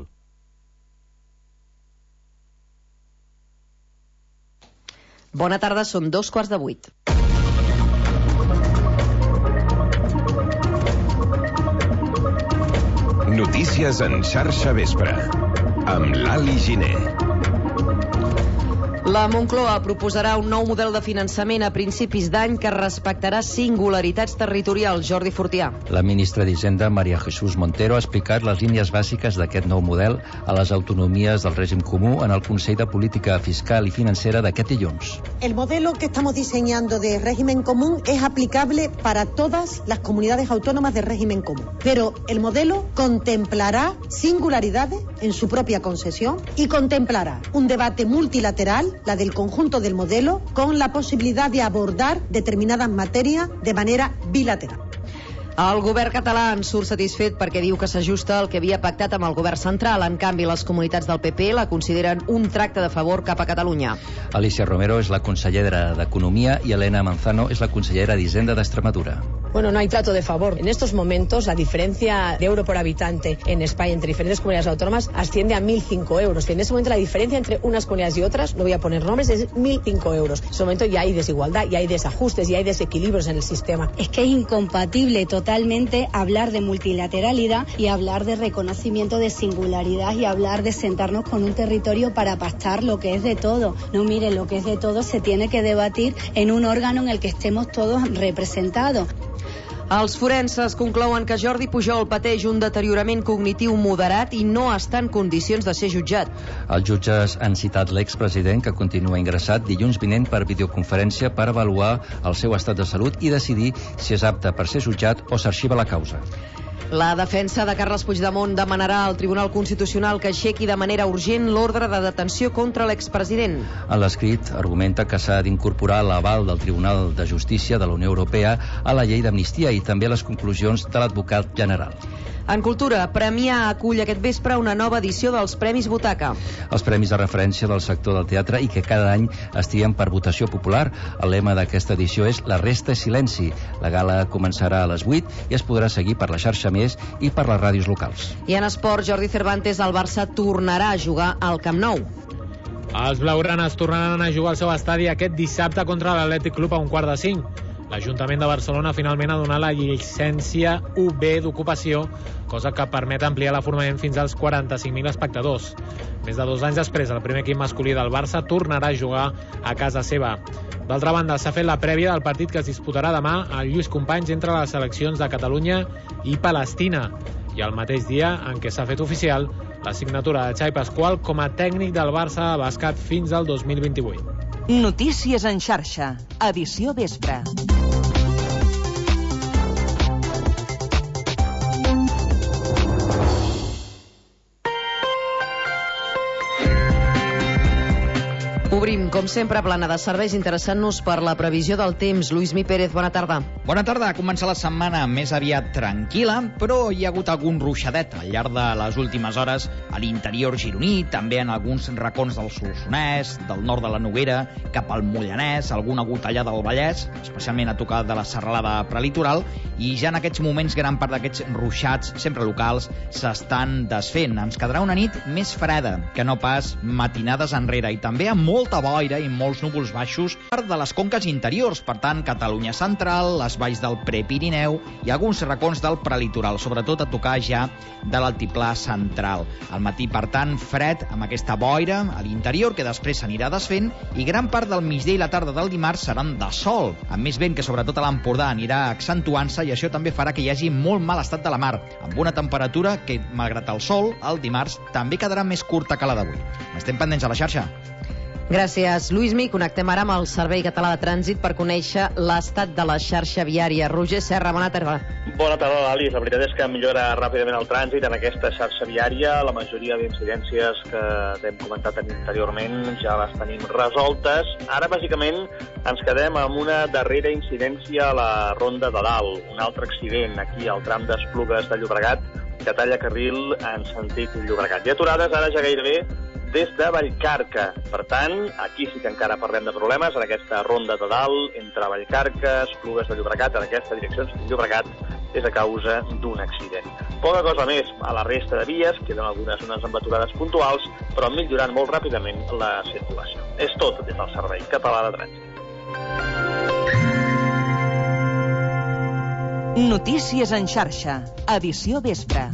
Speaker 1: Bona tarda, són dos quarts de vuit.
Speaker 2: Notícies en xarxa vespre, amb l'Ali Giner.
Speaker 1: La Moncloa proposarà un nou model de finançament a principis d'any que respectarà singularitats territorials. Jordi Fortià.
Speaker 3: La ministra d'Hisenda, María Jesús Montero, ha explicat les línies bàsiques d'aquest nou model a les autonomies del règim comú en el Consell de Política Fiscal i Financera d'aquest dilluns.
Speaker 6: El modelo que estamos diseñando de régimen común es aplicable para todas las comunidades autónomas de régimen común, pero el modelo contemplará singularidades en su propia concesión y contemplará un debate multilateral, la del conjunto del modelo, con la posibilidad de abordar determinadas materias de manera bilateral.
Speaker 1: El govern català en surt satisfet perquè diu que s'ajusta al que havia pactat amb el govern central. En canvi, les comunitats del P P la consideren un tracte de favor cap a Catalunya.
Speaker 3: Alicia Romero és la consellera d'Economia i Elena Manzano és la consellera d'Hisenda d'Extremadura.
Speaker 13: Bueno, no hay trato de favor. En estos momentos la diferencia de euro por habitante en España entre diferentes comunidades autónomas asciende a mil cinco euros. En ese momento la diferencia entre unas comunidades y otras, no voy a poner nombres, es mil cinco euros. En ese momento ya hay desigualdad, ya hay desajustes, ya hay desequilibrios en el sistema.
Speaker 14: Es que es incompatible totalmente hablar de multilateralidad y hablar de reconocimiento de singularidad y hablar de sentarnos con un territorio para pactar lo que es de todo. No, mire, lo que es de todo se tiene que debatir en un órgano en el que estemos todos representados.
Speaker 1: Els forenses conclouen que Jordi Pujol pateix un deteriorament cognitiu moderat i no està en condicions de ser jutjat.
Speaker 3: Els jutges han citat l'expresident, que continua ingressat, dilluns vinent per videoconferència per avaluar el seu estat de salut i decidir si és apte per ser jutjat o s'arxiva la causa.
Speaker 1: La defensa de Carles Puigdemont demanarà al Tribunal Constitucional que aixequi de manera urgent l'ordre de detenció contra l'expresident.
Speaker 3: En l'escrit argumenta que s'ha d'incorporar l'aval del Tribunal de Justícia de la Unió Europea a la llei d'amnistia i també a les conclusions de l'advocat general.
Speaker 1: En cultura, Premià acull aquest vespre una nova edició dels Premis Butaca.
Speaker 3: Els premis de referència del sector del teatre i que cada any es trien per votació popular. El lema d'aquesta edició és La resta és silenci. La gala començarà a les vuit i es podrà seguir per la xarxa Més i per les ràdios locals.
Speaker 1: I en esport, Jordi Cervantes, el Barça tornarà a jugar al Camp Nou.
Speaker 9: Els blaugranes tornaran a jugar al seu estadi aquest dissabte contra l'Atlètic Club a un quart de cinc. L'Ajuntament de Barcelona finalment ha donat la llicència U B d'ocupació, cosa que permet ampliar l'aformament fins als quaranta-cinc mil espectadors. Més de dos anys després, el primer equip masculí del Barça tornarà a jugar a casa seva. D'altra banda, s'ha fet la prèvia del partit que es disputarà demà al Lluís Companys entre les seleccions de Catalunya i Palestina, i el mateix dia en què s'ha fet oficial la signatura de Xavi Pasqual com a tècnic del Barça de bàsquet fins al dos mil vint-i-vuit.
Speaker 11: Notícies en xarxa, edició vespre.
Speaker 1: Obrim, com sempre, plana de serveis interessant-nos per la previsió del temps. Lluís Mi Pérez, bona tarda.
Speaker 15: Bona tarda. Comença la setmana més aviat tranquil·la, però hi ha hagut algun ruixadet al llarg de les últimes hores a l'interior gironí, també en alguns racons del Solsonès, del nord de la Noguera, cap al Mollanès, alguna gotellada del Vallès, especialment a tocar de la serralada prelitoral, i ja en aquests moments gran part d'aquests ruixats, sempre locals, s'estan desfent. Ens quedarà una nit més freda que no pas matinades enrere, i també amb molta boira i molts núvols baixos part de les conques interiors, per tant, Catalunya central, les valls del Prepirineu i alguns racons del prelitoral, sobretot a tocar ja de l'altiplà central. Al matí, per tant, fred amb aquesta boira a l'interior, que després s'anirà desfent, i gran part del migdia i la tarda del dimarts seran de sol, amb més vent que sobretot a l'Empordà anirà accentuant-se, i això també farà que hi hagi molt mal estat de la mar, amb una temperatura que, malgrat el sol, el dimarts també quedarà més curta que la d'avui. Estem pendents a la xarxa.
Speaker 1: Gràcies, Lluís Mi. Connectem ara amb el Servei Català de Trànsit per conèixer l'estat de la xarxa viària. Roger Serra, bona tarda.
Speaker 16: Bona tarda, Alice. La veritat és que millora ràpidament el trànsit en aquesta xarxa viària. La majoria d'incidències que hem comentat anteriorment ja les tenim resoltes. Ara, bàsicament, ens quedem amb una darrera incidència a la Ronda de Dalt. Un altre accident aquí al tram d'Esplugues de Llobregat, que talla carril en sentit Llobregat. I aturades ara ja gairebé des de Vallcarca. Per tant, aquí sí que encara parlem de problemes, en aquesta Ronda de Dalt, entre Vallcarca, Esplugues de Llobregat, en aquesta direcció Llobregat, és a causa d'un accident. Poca cosa més. A la resta de vies queden algunes zones embaturades puntuals, però millorant molt ràpidament la circulació. És tot des del Servei Català de Trànsit.
Speaker 11: Notícies en xarxa. Edició vespre.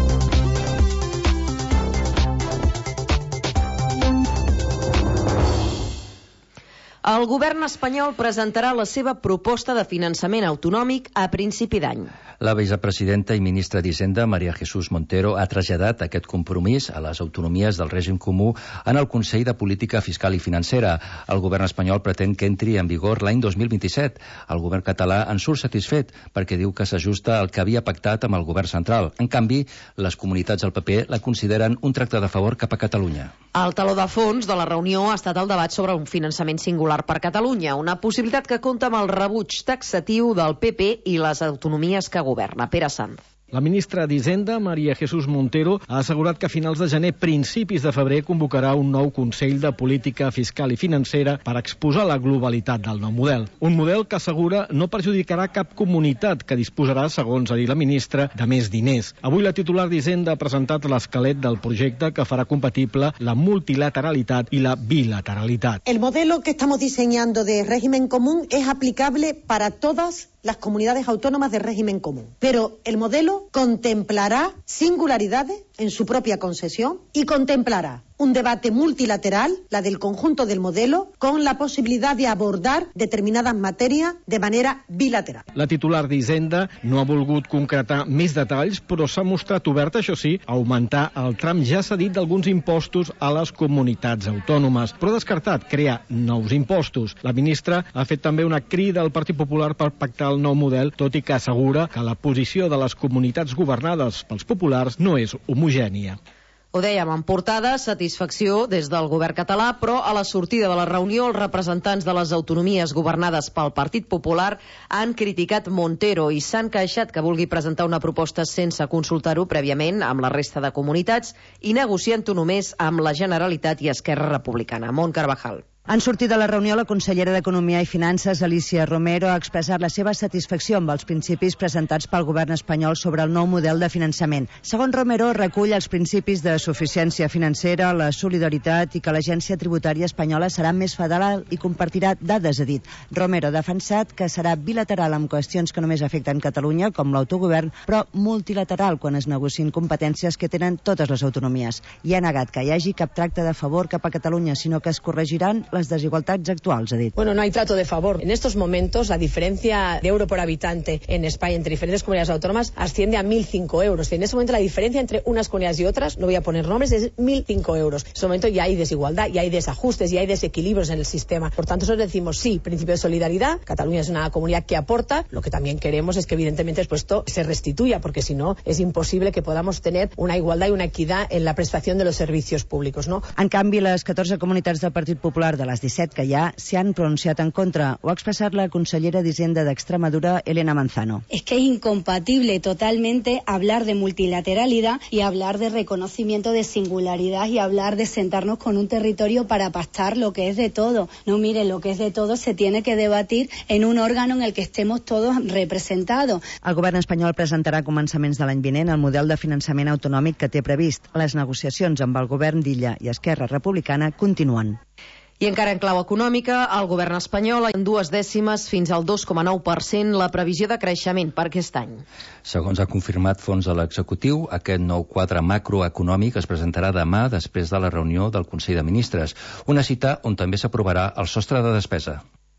Speaker 1: El govern espanyol presentarà la seva proposta de finançament autonòmic a principi d'any.
Speaker 3: La vicepresidenta i ministra d'Hisenda, María Jesús Montero, ha traslladat aquest compromís a les autonomies del règim comú en el Consell de Política Fiscal i Financera. El govern espanyol pretén que entri en vigor l'any dos mil vint-i-set. El govern català en surt satisfet perquè diu que s'ajusta al que havia pactat amb el govern central. En canvi, les comunitats del P P la consideren un tracte de favor cap a Catalunya.
Speaker 1: El taló de fons de la reunió ha estat el debat sobre un finançament singular per Catalunya, una possibilitat que compta amb el rebuig taxatiu del P P i les autonomies que governa. Pere Sanz.
Speaker 7: La ministra d'Hisenda, María Jesús Montero, ha assegurat que a finals de gener, principis de febrer, convocarà un nou Consell de Política Fiscal i Financera per exposar la globalitat del nou model. Un model que assegura no perjudicarà cap comunitat que disposarà, segons ha dit la ministra, de més diners. Avui la titular d'Hisenda ha presentat l'esquelet del projecte que farà compatible la multilateralitat i la bilateralitat.
Speaker 6: El modelo que estamos diseñando de régimen común es aplicable para todas las comunidades autónomas de régimen común. Pero el modelo contemplará singularidades en su propia concesión y contemplará un debate multilateral, la del conjunto del modelo, con la posibilidad de abordar determinadas materias de manera bilateral.
Speaker 7: La titular d'Hisenda no ha volgut concretar més detalls, però s'ha mostrat oberta, això sí, a augmentar el tram ja s'ha dit d'alguns impostos a les comunitats autònomes, però ha descartat crear nous impostos. La ministra ha fet també una crida al Partit Popular per pactar el nou model, tot i que assegura que la posició de les comunitats governades pels populars no és homogènia.
Speaker 1: Ho dèiem en portada, satisfacció des del govern català, però a la sortida de la reunió els representants de les autonomies governades pel Partit Popular han criticat Montero i s'han queixat que vulgui presentar una proposta sense consultar-ho prèviament amb la resta de comunitats i negociant-ho només amb la Generalitat i Esquerra Republicana. Mont Carvajal.
Speaker 8: En sortir de la reunió, la consellera d'Economia i Finances, Alicia Romero, ha expressat la seva satisfacció amb els principis presentats pel govern espanyol sobre el nou model de finançament. Segons Romero, recull els principis de suficiència financera, la solidaritat i que l'agència tributària espanyola serà més federal i compartirà dades, ha dit. Romero ha defensat que serà bilateral amb qüestions que només afecten Catalunya, com l'autogovern, però multilateral quan es negociïn competències que tenen totes les autonomies. I ha negat que hi hagi cap tracte de favor cap a Catalunya, sinó que es corregiran las desigualdades actuales, ha dit.
Speaker 13: Bueno, no hay trato de favor. En estos momentos, la diferencia de euro por habitante en España entre diferentes comunidades autónomas asciende a mil cinco euros. En ese momento, la diferencia entre unas comunidades y otras, no voy a poner nombres, es mil cinco euros. En ese momento ya hay desigualdad, ya hay desajustes, ya hay desequilibrios en el sistema. Por tanto, nosotros decimos sí, principio de solidaridad. Cataluña es una comunidad que aporta. Lo que también queremos es que, evidentemente, después esto se restituya, porque si no, es imposible que podamos tener una igualdad y una equidad en la prestación de los servicios públicos, ¿no?
Speaker 8: En canvi, les catorze comunitats del Partit Popular de les disset que hi ha s'hi han pronunciat en contra. Ho ha expressat la consellera d'Hisenda d'Extremadura, Elena Manzano.
Speaker 14: Es que es incompatible totalmente hablar de multilateralidad y hablar de reconocimiento de singularidad y hablar de sentarnos con un territorio para pactar lo que es de todo. No, mire, lo que es de todo se tiene que debatir en un órgano en el que estemos todos representados.
Speaker 8: El govern espanyol presentarà a començaments de l'any vinent el model de finançament autonòmic que té previst. Les negociacions amb el govern d'Illa i Esquerra Republicana continuen.
Speaker 1: I encara en clau econòmica, el govern espanyol en dues dècimes fins al dos coma nou per cent la previsió de creixement per aquest any.
Speaker 3: Segons ha confirmat fons de l'executiu, aquest nou quadre macroeconòmic es presentarà demà després de la reunió del Consell de Ministres, una cita on també s'aprovarà el sostre de despesa.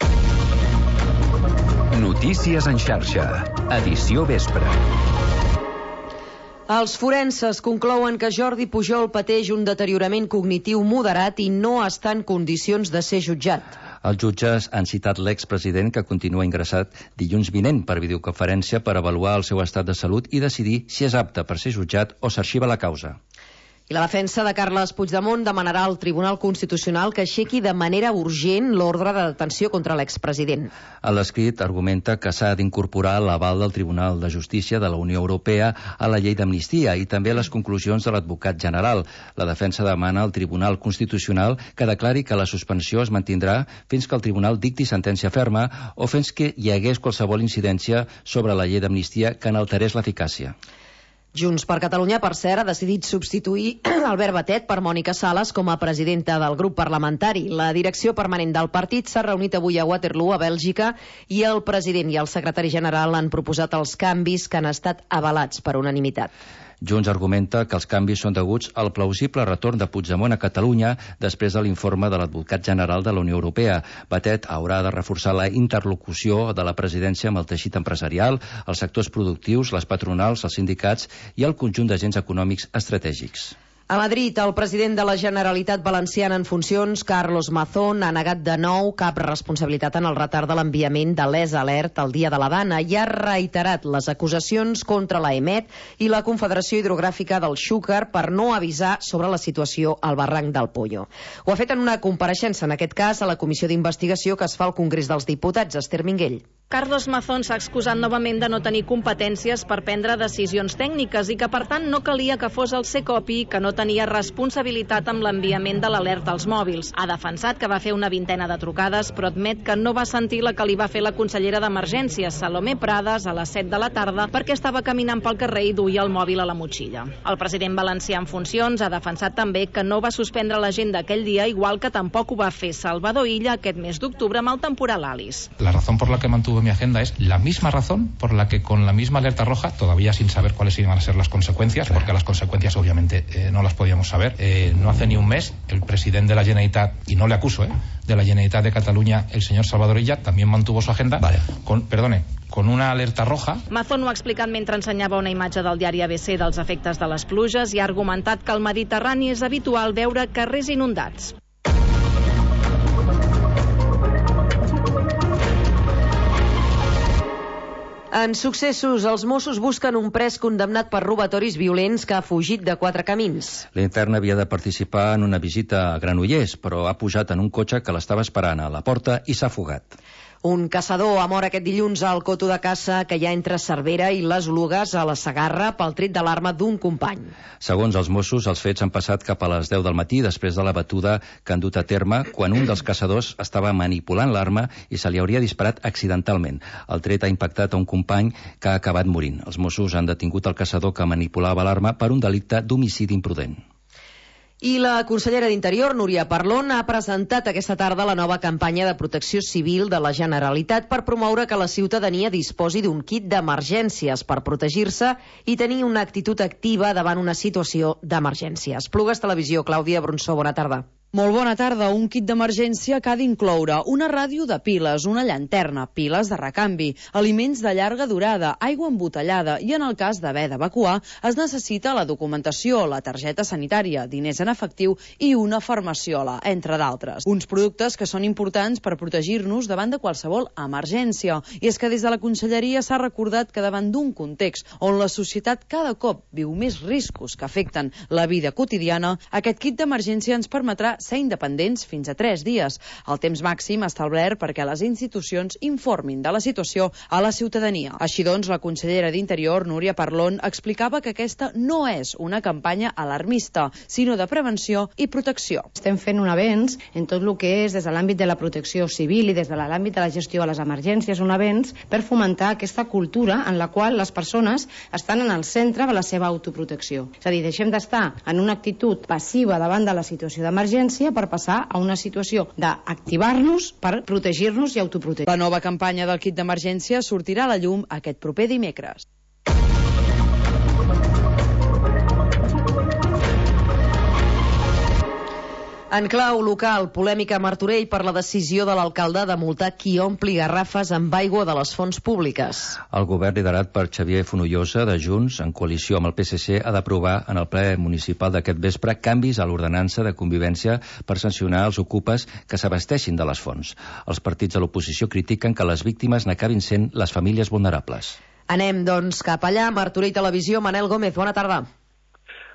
Speaker 2: Notícies en xarxa, edició vespre.
Speaker 1: Els forenses conclouen que Jordi Pujol pateix un deteriorament cognitiu moderat i no està en condicions de ser jutjat.
Speaker 3: Els jutges han citat l'expresident, que continua ingressat dilluns vinent per videoconferència per avaluar el seu estat de salut i decidir si és apte per ser jutjat o s'arxiva la causa.
Speaker 1: I la defensa de Carles Puigdemont demanarà al Tribunal Constitucional que aixequi de manera urgent l'ordre de detenció contra l'expresident.
Speaker 3: A l'escrit argumenta que s'ha d'incorporar l'aval del Tribunal de Justícia de la Unió Europea a la llei d'amnistia i també a les conclusions de l'advocat general. La defensa demana al Tribunal Constitucional que declari que la suspensió es mantindrà fins que el Tribunal dicti sentència ferma o fins que hi hagués qualsevol incidència sobre la llei d'amnistia que n'alterés l'eficàcia.
Speaker 1: Junts per Catalunya, per cert, ha decidit substituir Albert Batet per Mònica Sales com a presidenta del grup parlamentari. La direcció permanent del partit s'ha reunit avui a Waterloo, a Bèlgica, i el president i el secretari general han proposat els canvis que han estat avalats per unanimitat.
Speaker 3: Junts argumenta que els canvis són deguts al plausible retorn de Puigdemont a Catalunya després de l'informe de l'advocat general de la Unió Europea. Batet haurà de reforçar la interlocució de la presidència amb el teixit empresarial, els sectors productius, les patronals, els sindicats i el conjunt d'agents econòmics estratègics.
Speaker 1: A Madrid, el president de la Generalitat Valenciana en funcions, Carlos Mazón, ha negat de nou cap responsabilitat en el retard de l'enviament de l'E S Alert el dia de la Dana i ha reiterat les acusacions contra la EMET i la Confederació Hidrogràfica del Xúquer per no avisar sobre la situació al barranc del Pollo. Ho ha fet en una compareixença, en aquest cas, a la comissió d'investigació que es fa al Congrés dels Diputats, Esther Minguell.
Speaker 4: Carlos Mazón s'ha excusat novament de no tenir competències per prendre decisions tècniques i que, per tant, no calia que fos el Secopi que no tenia responsabilitat amb l'enviament de l'alerta als mòbils. Ha defensat que va fer una vintena de trucades, però admet que no va sentir la que li va fer la consellera d'Emergències, Salomé Prades, a les set de la tarda, perquè estava caminant pel carrer i duia el mòbil a la motxilla. El president valencià en funcions ha defensat també que no va suspendre l'agenda aquell dia, igual que tampoc ho va fer Salvador Illa aquest mes d'octubre amb el temporal Alice.
Speaker 10: La razón por la que mantuvo mi agenda es la misma razón por la que con la misma alerta roja, todavía sin saber cuáles iban a ser las consecuencias, porque las consecuencias obviamente eh, no las podíamos saber, eh, no hace ni un mes el presidente de la Generalitat, y no le acuso, eh, de la Generalitat de Cataluña, el señor Salvador Illa, también mantuvo su agenda, vale. con, perdone, con una alerta roja.
Speaker 4: Mazón ho ha explicat mentre ensenyava una imatge del diari A B C dels efectes de les pluges i ha argumentat que al Mediterrani és habitual veure carrers inundats.
Speaker 1: En successos, els Mossos busquen un pres condemnat per robatoris violents que ha fugit de Quatre Camins.
Speaker 3: L'intern havia de participar en una visita a Granollers, però ha pujat en un cotxe que l'estava esperant a la porta i s'ha fugat.
Speaker 1: Un caçador ha mort aquest dilluns al coto de caça que hi ha entre Cervera i les Oluges a la Segarra pel tret de l'arma d'un company.
Speaker 3: Segons els Mossos, els fets han passat cap a les deu del matí després de la batuda que han dut a terme quan un dels caçadors estava manipulant l'arma i se li hauria disparat accidentalment. El tret ha impactat a un company que ha acabat morint. Els Mossos han detingut el caçador que manipulava l'arma per un delicte d'homicidi imprudent.
Speaker 1: I la consellera d'Interior, Núria Parlon, ha presentat aquesta tarda la nova campanya de protecció civil de la Generalitat per promoure que la ciutadania disposi d'un kit d'emergències per protegir-se i tenir una actitud activa davant una situació d'emergències. Plugues Televisió, Clàudia Bronsó, bona tarda.
Speaker 17: Molt bona tarda. Un kit d'emergència que ha d'incloure una ràdio de piles, una llanterna, piles de recanvi, aliments de llarga durada, aigua embotellada i, en el cas d'haver d'evacuar, es necessita la documentació, la targeta sanitària, diners en efectiu i una farmaciola, entre d'altres. Uns productes que són importants per protegir-nos davant de qualsevol emergència. I és que des de la Conselleria s'ha recordat que davant d'un context on la societat cada cop viu més riscos que afecten la vida quotidiana, aquest kit d'emergència ens permetrà ser independents fins a tres dies. El temps màxim establert perquè les institucions informin de la situació a la ciutadania. Així doncs, la consellera d'Interior, Núria Parlon, explicava que aquesta no és una campanya alarmista, sinó de prevenció i protecció.
Speaker 18: Estem fent un avenç en tot el que és des de l'àmbit de la protecció civil i des de l'àmbit de la gestió de les emergències, un avenç per fomentar aquesta cultura en la qual les persones estan en el centre de la seva autoprotecció. És a dir, deixem d'estar en una actitud passiva davant de la situació d'emergència per passar a una situació d'activar-nos per protegir-nos i autoprotegir.
Speaker 17: La nova campanya del kit d'emergència sortirà a la llum aquest proper dimecres.
Speaker 1: En clau local, polèmica a Martorell per la decisió de l'alcalde de multar qui ompli garrafes amb aigua de les fonts públiques.
Speaker 3: El govern liderat per Xavier Fonollosa de Junts, en coalició amb el P S C, ha d'aprovar en el ple municipal d'aquest vespre canvis a l'ordenança de convivència per sancionar els ocupes que s'abasteixin de les fonts. Els partits de l'oposició critiquen que les víctimes n'acabin sent les famílies vulnerables.
Speaker 1: Anem, doncs, cap allà. Martorell Televisió, Manel Gómez, bona tarda.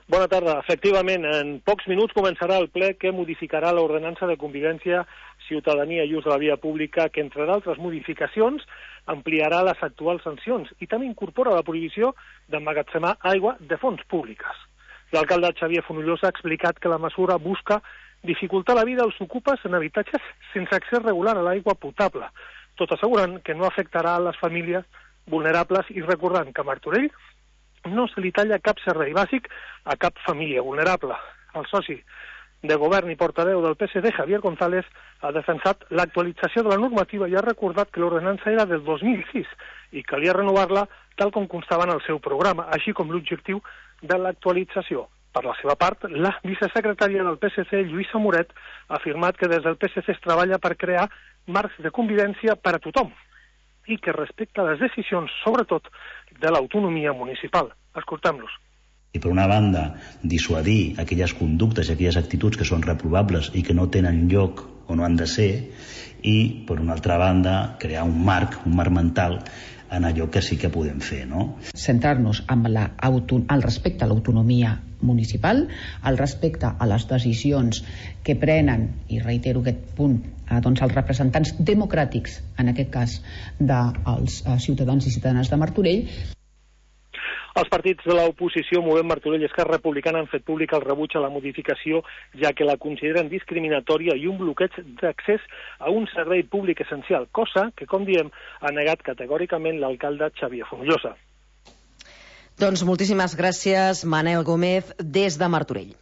Speaker 5: Bona tarda. Efectivament, en pocs minuts començarà el ple que modificarà l'ordenança de convivència, ciutadania i ús de la via pública, que, entre d'altres modificacions, ampliarà les actuals sancions i també incorpora la prohibició d'emmagatzemar aigua de fonts públiques. L'alcalde Xavier Fonollosa ha explicat que la mesura busca dificultar la vida als ocupes en habitatges sense accés regular a l'aigua potable, tot assegurant que no afectarà a les famílies vulnerables i recordant que a Martorell no se li talla cap servei bàsic a cap família vulnerable. El soci de govern i portaveu del P S C, Javier González, ha defensat l'actualització de la normativa i ha recordat que l'ordenança era del dos mil sis i calia renovar-la tal com constava en el seu programa, així com l'objectiu de l'actualització. Per la seva part, la vicesecretària del P S C, Lluïsa Moret, ha afirmat que des del P S C es treballa per crear marcs de convivència per a tothom i que respecta les decisions, sobretot, de l'autonomia municipal. Escoltem-los.
Speaker 19: I per una banda, dissuadir aquelles conductes i aquelles actituds que són reprovables i que no tenen lloc o no han de ser, i per una altra banda, crear un marc, un marc mental en allò que sí que podem fer, no?
Speaker 20: Centrar-nos amb la auto, el respecte a l'autonomia municipal, el respecte a les decisions que prenen, i reitero aquest punt, eh, doncs els representants democràtics, en aquest cas dels eh, ciutadans i ciutadanes de Martorell.
Speaker 5: Els partits de l'oposició, Movem Martorell i Esquerra Republicana, han fet públic el rebuig a la modificació, ja que la consideren discriminatòria i un bloqueig d'accés a un servei públic essencial, cosa que, com diem, ha negat categòricament l'alcalde Xavier Fonollosa.
Speaker 1: Doncs moltíssimes gràcies, Manel Gómez, des de Martorell.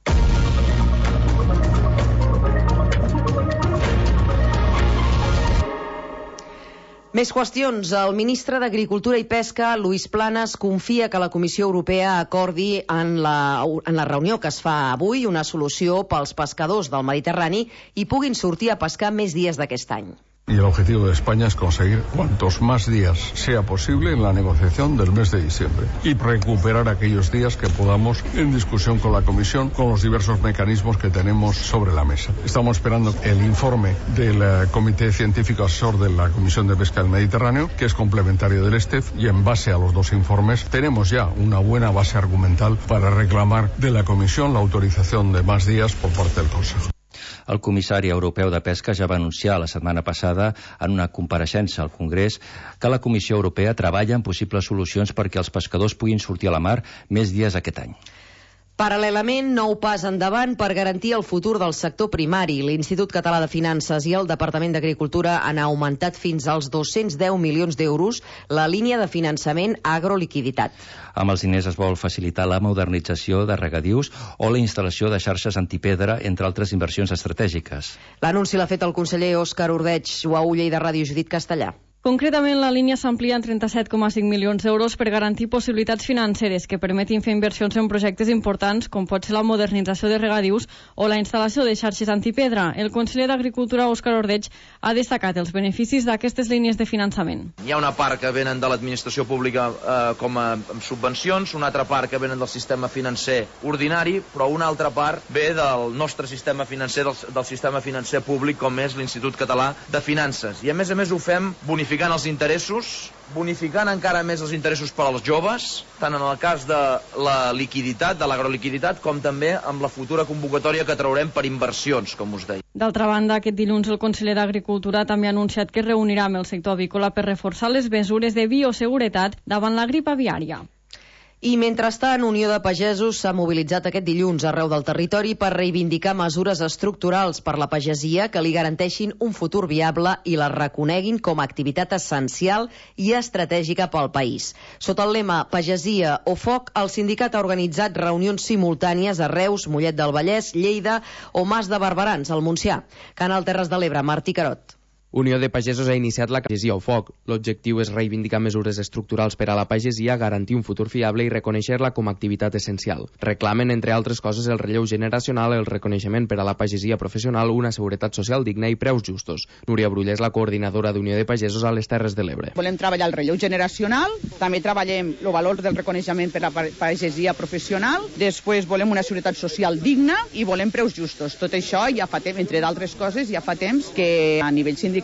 Speaker 1: Més qüestions. El ministre d'Agricultura i Pesca, Luis Planas, confia que la Comissió Europea acordi en la, en la reunió que es fa avui una solució pels pescadors del Mediterrani i puguin sortir a pescar més dies d'aquest any.
Speaker 21: Y el objetivo de España es conseguir cuantos más días sea posible en la negociación del mes de diciembre y recuperar aquellos días que podamos en discusión con la Comisión, con los diversos mecanismos que tenemos sobre la mesa. Estamos esperando el informe del uh, Comité Científico Asesor de la Comisión de Pesca del Mediterráneo, que es complementario del STEF, y en base a los dos informes tenemos ya una buena base argumental para reclamar de la Comisión la autorización de más días por parte del Consejo.
Speaker 3: El comissari europeu de Pesca ja va anunciar la setmana passada en una compareixença al Congrés que la Comissió Europea treballa en possibles solucions perquè els pescadors puguin sortir a la mar més dies aquest any.
Speaker 1: Paral·lelament, nou pas endavant per garantir el futur del sector primari. L'Institut Català de Finances i el Departament d'Agricultura han augmentat fins als dos-cents deu milions d'euros la línia de finançament agroliquiditat.
Speaker 3: Amb els diners es vol facilitar la modernització de regadius o la instal·lació de xarxes antipedra, entre altres inversions estratègiques.
Speaker 1: L'anunci l'ha fet el conseller Òscar Ordeig, ho a Ulla i de Ràdio Judit Castellà.
Speaker 22: Concretament, la línia s'amplia en trenta-set coma cinc milions d'euros per garantir possibilitats financeres que permetin fer inversions en projectes importants, com pot ser la modernització de regadius o la instal·lació de xarxes antipedra. El conseller d'Agricultura, Òscar Ordeig, ha destacat els beneficis d'aquestes línies de finançament.
Speaker 23: Hi ha una part que venen de l'administració pública eh, com a subvencions, una altra part que venen del sistema financer ordinari, però una altra part ve del nostre sistema financer, del, del sistema financer públic, com és l'Institut Català de Finances. I a més a més ho fem bonificant els interessos, bonificant encara més els interessos per als joves, tant en el cas de la liquiditat, de l'agroliquiditat, com també amb la futura convocatòria que traurem per inversions, com us deia.
Speaker 22: D'altra banda, aquest dilluns el conseller d'Agricultura també ha anunciat que es reunirà amb el sector avícola per reforçar les mesures de bioseguretat davant la grip aviària.
Speaker 1: I mentrestant, Unió de Pagesos s'ha mobilitzat aquest dilluns arreu del territori per reivindicar mesures estructurals per la pagesia que li garanteixin un futur viable i la reconeguin com a activitat essencial i estratègica pel país. Sota el lema Pagesia o Foc, el sindicat ha organitzat reunions simultànies a Reus, Mollet del Vallès, Lleida o Mas de Barberans, al Montsià. Canal Terres de l'Ebre, Martí Carot.
Speaker 24: Unió de Pagesos ha iniciat la Pagesia o Foc. L'objectiu és reivindicar mesures estructurals per a la pagesia, garantir un futur fiable i reconèixer-la com a activitat essencial. Reclamen, entre altres coses, el relleu generacional, el reconeixement per a la pagesia professional, una seguretat social digna i preus justos. Núria Brull és la coordinadora d'Unió de Pagesos a les Terres de l'Ebre.
Speaker 26: Volem treballar el relleu generacional, també treballem el valor del reconeixement per a la pagesia professional, després volem una seguretat social digna i volem preus justos. Tot això ja fa temps, entre d'altres coses, ja fa temps que a nivell sindical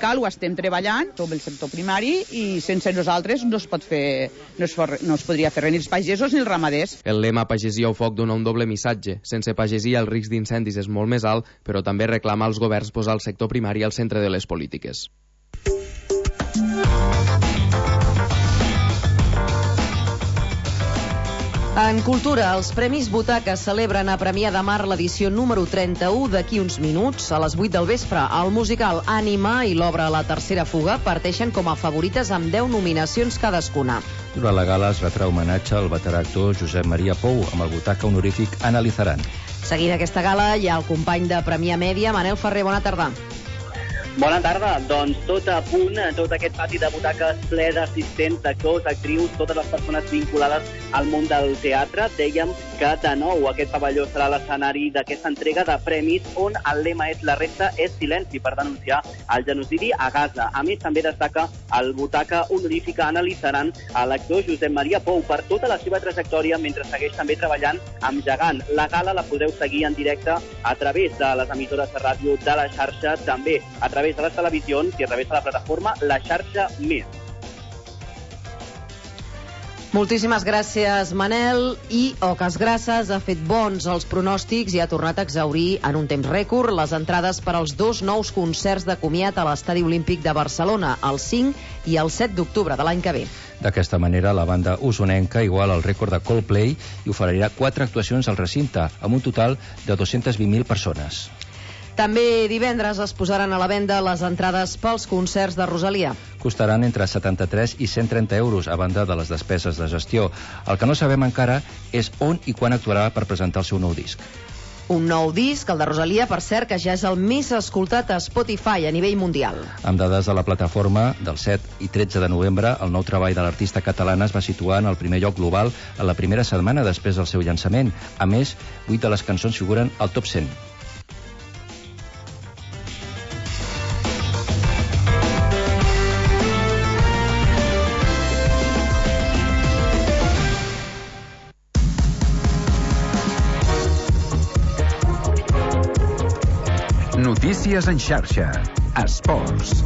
Speaker 26: sindical ho estem treballant, tot el sector primari, i sense nosaltres no es pot fer, no es, for, no es podria fer res, ni els pagesos ni els ramaders.
Speaker 24: El lema Pagesia o foc dona un doble missatge. Sense pagesia el risc d'incendis és molt més alt, però també reclama als governs posar el sector primari al centre de les polítiques.
Speaker 1: En cultura, els Premis Butaca celebren a Premià de Mar l'edició número trenta-u d'aquí uns minuts. A les vuit del vespre, el musical Ànima i l'obra La tercera fuga parteixen com a favorites amb deu nominacions cadascuna.
Speaker 3: Durant la gala es retrà homenatge al veterà actor Josep Maria Pou amb el butaca honorífic Anna Lizaran.
Speaker 1: Seguint aquesta gala hi ha el company de Premià Mèdia, Manel Ferrer, bona tarda.
Speaker 9: Bona tarda. Doncs tot a punt, tot aquest pati de butaques ple d'assistents, d'actors, actrius, totes les persones vinculades al món del teatre. Dèiem que de nou aquest pavelló serà l'escenari d'aquesta entrega de premis on el lema és la resta és silenci per denunciar el genocidi a Gaza. A més, també destaca el butaca honorífica analitzaran a l'actor Josep Maria Pou per tota la seva trajectòria mentre segueix també treballant amb Gegant. La gala la podeu seguir en directe a través de les emissores de ràdio de la xarxa, també a través de les televisions i a través de la plataforma La Xarxa Més.
Speaker 1: Moltíssimes gràcies, Manel. I Oques Grasses ha fet bons els pronòstics i ha tornat a exhaurir en un temps rècord les entrades per als dos nous concerts de comiat a l'Estadi Olímpic de Barcelona, el cinc i el set d'octubre de l'any que ve.
Speaker 3: D'aquesta manera, la banda usonenca iguala el rècord de Coldplay i oferirà quatre actuacions al recinte, amb un total de dues-centes vint mil persones.
Speaker 1: També divendres es posaran a la venda les entrades pels concerts de Rosalia.
Speaker 3: Costaran entre setanta-tres i cent trenta euros a banda de les despeses de gestió. El que no sabem encara és on i quan actuarà per presentar el seu nou disc.
Speaker 1: Un nou disc, el de Rosalia, per cert, que ja és el més escoltat a Spotify a nivell mundial.
Speaker 3: Amb dades de la plataforma, del set i tretze de novembre, el nou treball de l'artista catalana es va situar en el primer lloc global a la primera setmana després del seu llançament. A més, vuit de les cançons figuren al top cent.
Speaker 2: Notícies en xarxa. Esports.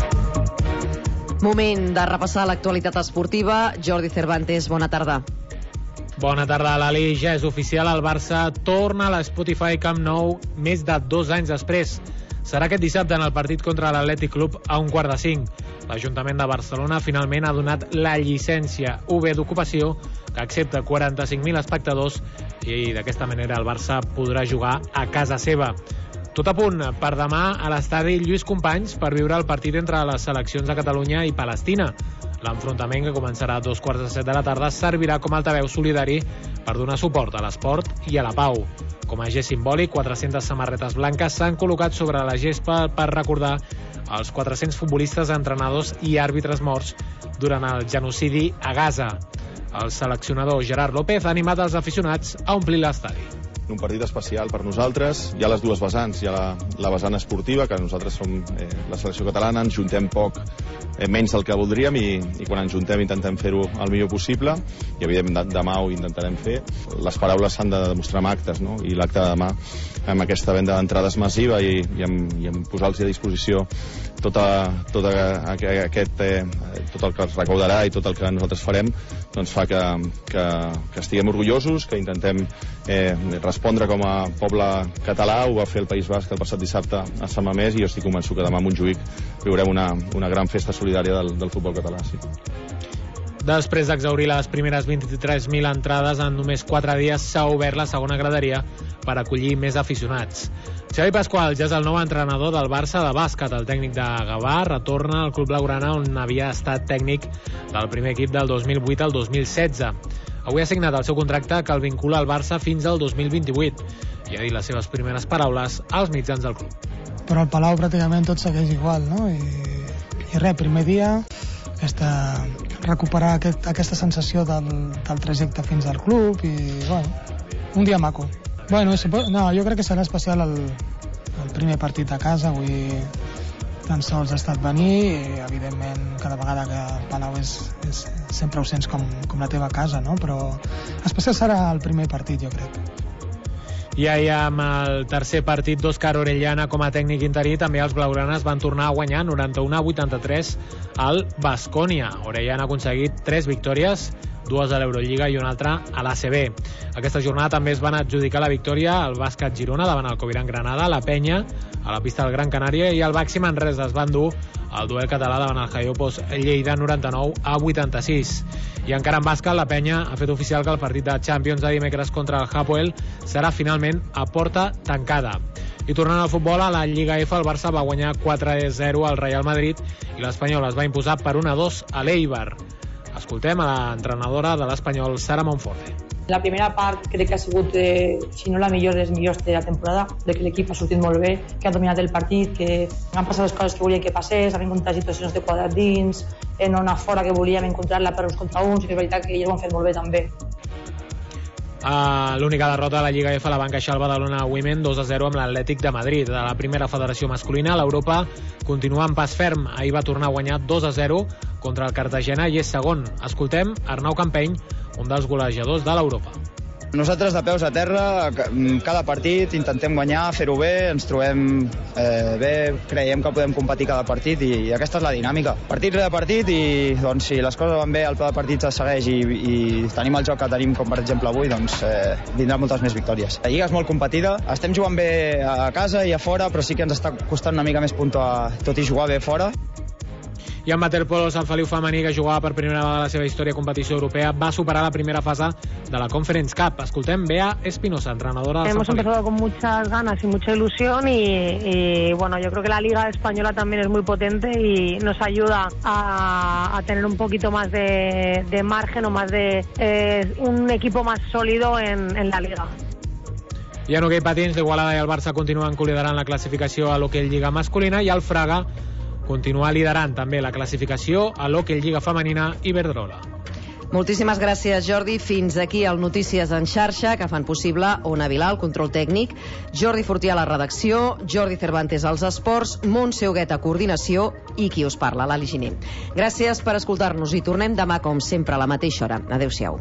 Speaker 1: Moment de repassar l'actualitat esportiva. Jordi Cervantes, bona tarda.
Speaker 11: Bona tarda, Lali. Ja és oficial, el Barça torna a l'Spotify Camp Nou més de dos anys després. Serà aquest dissabte en el partit contra l'Atlètic Club a un quart de cinc. L'Ajuntament de Barcelona finalment ha donat la llicència U B d'ocupació que accepta quaranta-cinc mil espectadors i d'aquesta manera el Barça podrà jugar a casa seva. Tot a punt per demà a l'estadi Lluís Companys per viure el partit entre les seleccions de Catalunya i Palestina. L'enfrontament, que començarà a dos quarts de set de la tarda, servirà com a altaveu solidari per donar suport a l'esport i a la pau. Com a gest simbòlic, quatre-centes samarretes blanques s'han col·locat sobre la gespa per recordar els quatre-cents futbolistes, entrenadors i àrbitres morts durant el genocidi a Gaza. El seleccionador Gerard López ha animat els aficionats a omplir l'estadi.
Speaker 12: Un partit especial per nosaltres. Hi ha les dues vessants. Hi ha la, la vessant esportiva, que nosaltres som eh, la selecció catalana, ens juntem poc, eh, menys del que voldríem, i, i quan ens juntem intentem fer-ho el millor possible, i evidentment demà ho intentarem fer. Les paraules s'han de demostrar amb actes, no? I l'acte de demà, amb aquesta venda d'entrades massiva i, i, amb, i amb posar-los a disposició tota, tota aquest, eh, tot el que es recaudarà i tot el que nosaltres farem, doncs fa que, que, que estiguem orgullosos, que intentem eh, respondre com a poble català. Ho va fer el País Basc el passat dissabte a Sant Mamés, i jo estic convençut que demà a Montjuïc viurem una, una gran festa solidària del, del futbol català. Sí.
Speaker 11: Després d'exhaurir les primeres vint-i-tres mil entrades, en només quatre dies s'ha obert la segona graderia per acollir més aficionats. Xavi Pasqual ja és el nou entrenador del Barça de bàsquet. El tècnic de Gavà retorna al club blaugrana, on havia estat tècnic del primer equip del dos mil vuit al dos mil setze. Avui ha signat el seu contracte, que el vincula al Barça fins al dos mil vint-i-vuit, i ha dit les seves primeres paraules als mitjans del club.
Speaker 15: Però al Palau pràcticament tot segueix igual, no? I, i res, primer dia, aquesta, recuperar aquest, aquesta sensació del, del trajecte fins al club, i bueno, un dia maco. Bueno, no, jo crec que serà especial el, el primer partit a casa. Avui tan sols ha estat venir, i evidentment cada vegada que el Palau és, és sempre ho sents com, com la teva casa, no? Però especial serà el primer partit, jo crec.
Speaker 11: I ahir amb el tercer partit d'Òscar Orellana com a tècnic interí, també els blaugranes van tornar a guanyar noranta-u a vuitanta-tres al Baskonia. Orellana ha aconseguit tres victòries, dues a l'Eurolliga i una altra a l'A C B. Aquesta jornada també es van adjudicar la victòria al Bàsquet Girona davant el Coviran Granada, la Penya a la pista del Gran Canària i el Baxi Manresa es van dur el duel català davant el Jaiopos Lleida noranta-nou a vuitanta-sis. I encara en bàsquet, la Penya ha fet oficial que el partit de Champions de dimecres contra el Hapoel serà finalment a porta tancada. I tornant al futbol, a la Lliga F, el Barça va guanyar quatre a zero al Real Madrid i l'Espanyol es va imposar per un a dos a l'Eibar. Escoltem a l'entrenadora de l'Espanyol, Sara Monforte.
Speaker 6: La primera part crec que ha sigut, eh, si no la millor, dels millors de la temporada, de que l'equip ha sortit molt bé, que ha dominat el partit, que han passat les coses que volien que passés, han encontrat situacions de quadrat dins, en una fora que volíem encontrar-la per uns contra uns, i és veritat que ells ho han fet molt bé també.
Speaker 11: Uh, l'única derrota de la Lliga F la va encaixar el Badalona Women dos a zero amb l'Atlètic de Madrid. De la primera federació masculina, l'Europa continua en pas ferm. Ahir va tornar a guanyar dos a zero contra el Cartagena i és segon. Escoltem Arnau Campeny, un dels golejadors de l'Europa.
Speaker 7: Nosaltres de peus a terra, cada partit intentem guanyar, fer-ho bé, ens trobem eh, bé, creiem que podem competir cada partit i, i aquesta és la dinàmica. Partit rere partit i doncs, si les coses van bé, el pla de partit es segueix i, i tenim el joc que tenim com per exemple avui, doncs eh, vindrà moltes més victòries. La Lliga és molt competida, estem jugant bé a casa i a fora, però sí que ens està costant una mica més puntuar, tot i jugar bé fora.
Speaker 11: I en waterpolo, Sant Feliu femení, que jugava per primera vegada a la seva història a competició europea, va superar la primera fase de la Conference Cup. Escoltem Bea Espinosa, entrenadora de Sant
Speaker 13: Hemos
Speaker 11: Feliu.
Speaker 13: empezado con muchas ganas y mucha ilusión y, y bueno, yo creo que la Liga Española también es muy potente y nos ayuda a, a tener un poquito más de, de margen o más de eh, un equipo más sólido en, en la Liga.
Speaker 11: I en hoquei patins, l'Igualada i el Barça continuen liderant la classificació a l'hoquei Lliga masculina i el Fraga continua liderant també la classificació a l'hoquei Lliga femenina Iberdrola.
Speaker 1: Moltíssimes gràcies, Jordi. Fins aquí el Notícies en xarxa, que fan possible Ona Vilà, el control tècnic, Jordi Fortià a la redacció, Jordi Cervantes als esports, Montse Huguet a coordinació i qui us parla, l'Ali Giner. Gràcies per escoltar-nos i tornem demà, com sempre, a la mateixa hora. Adéu-siau.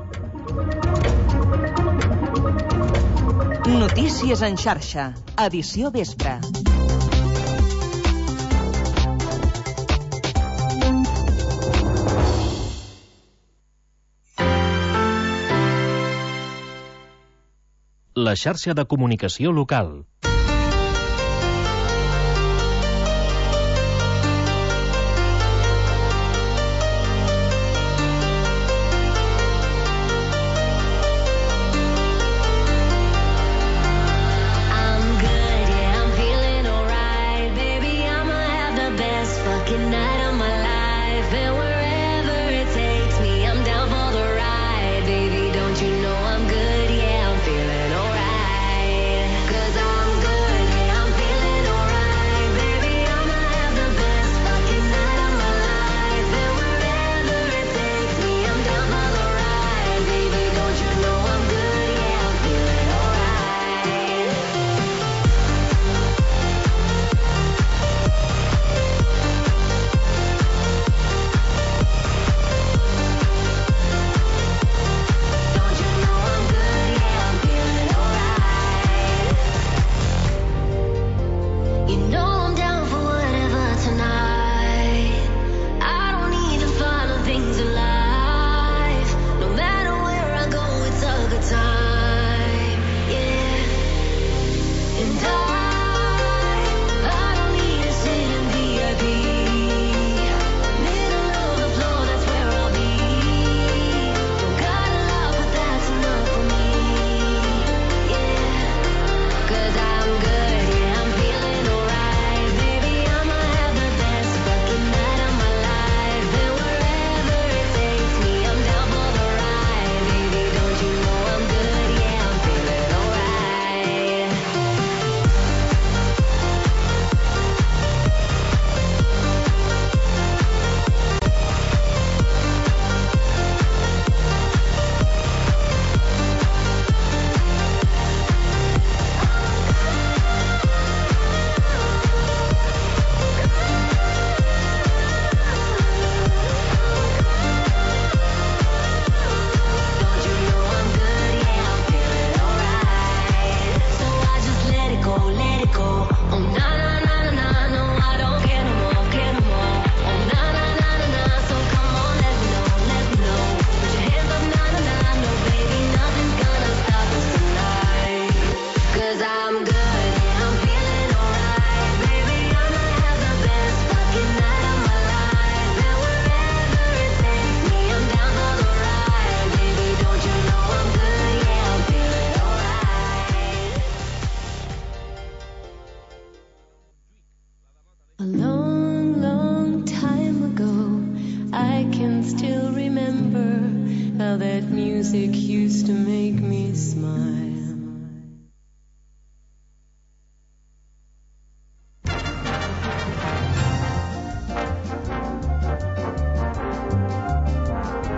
Speaker 14: Notícies en xarxa, edició vespre.
Speaker 16: La xarxa de comunicació local.
Speaker 25: Cause I'm
Speaker 4: music used to make me smile.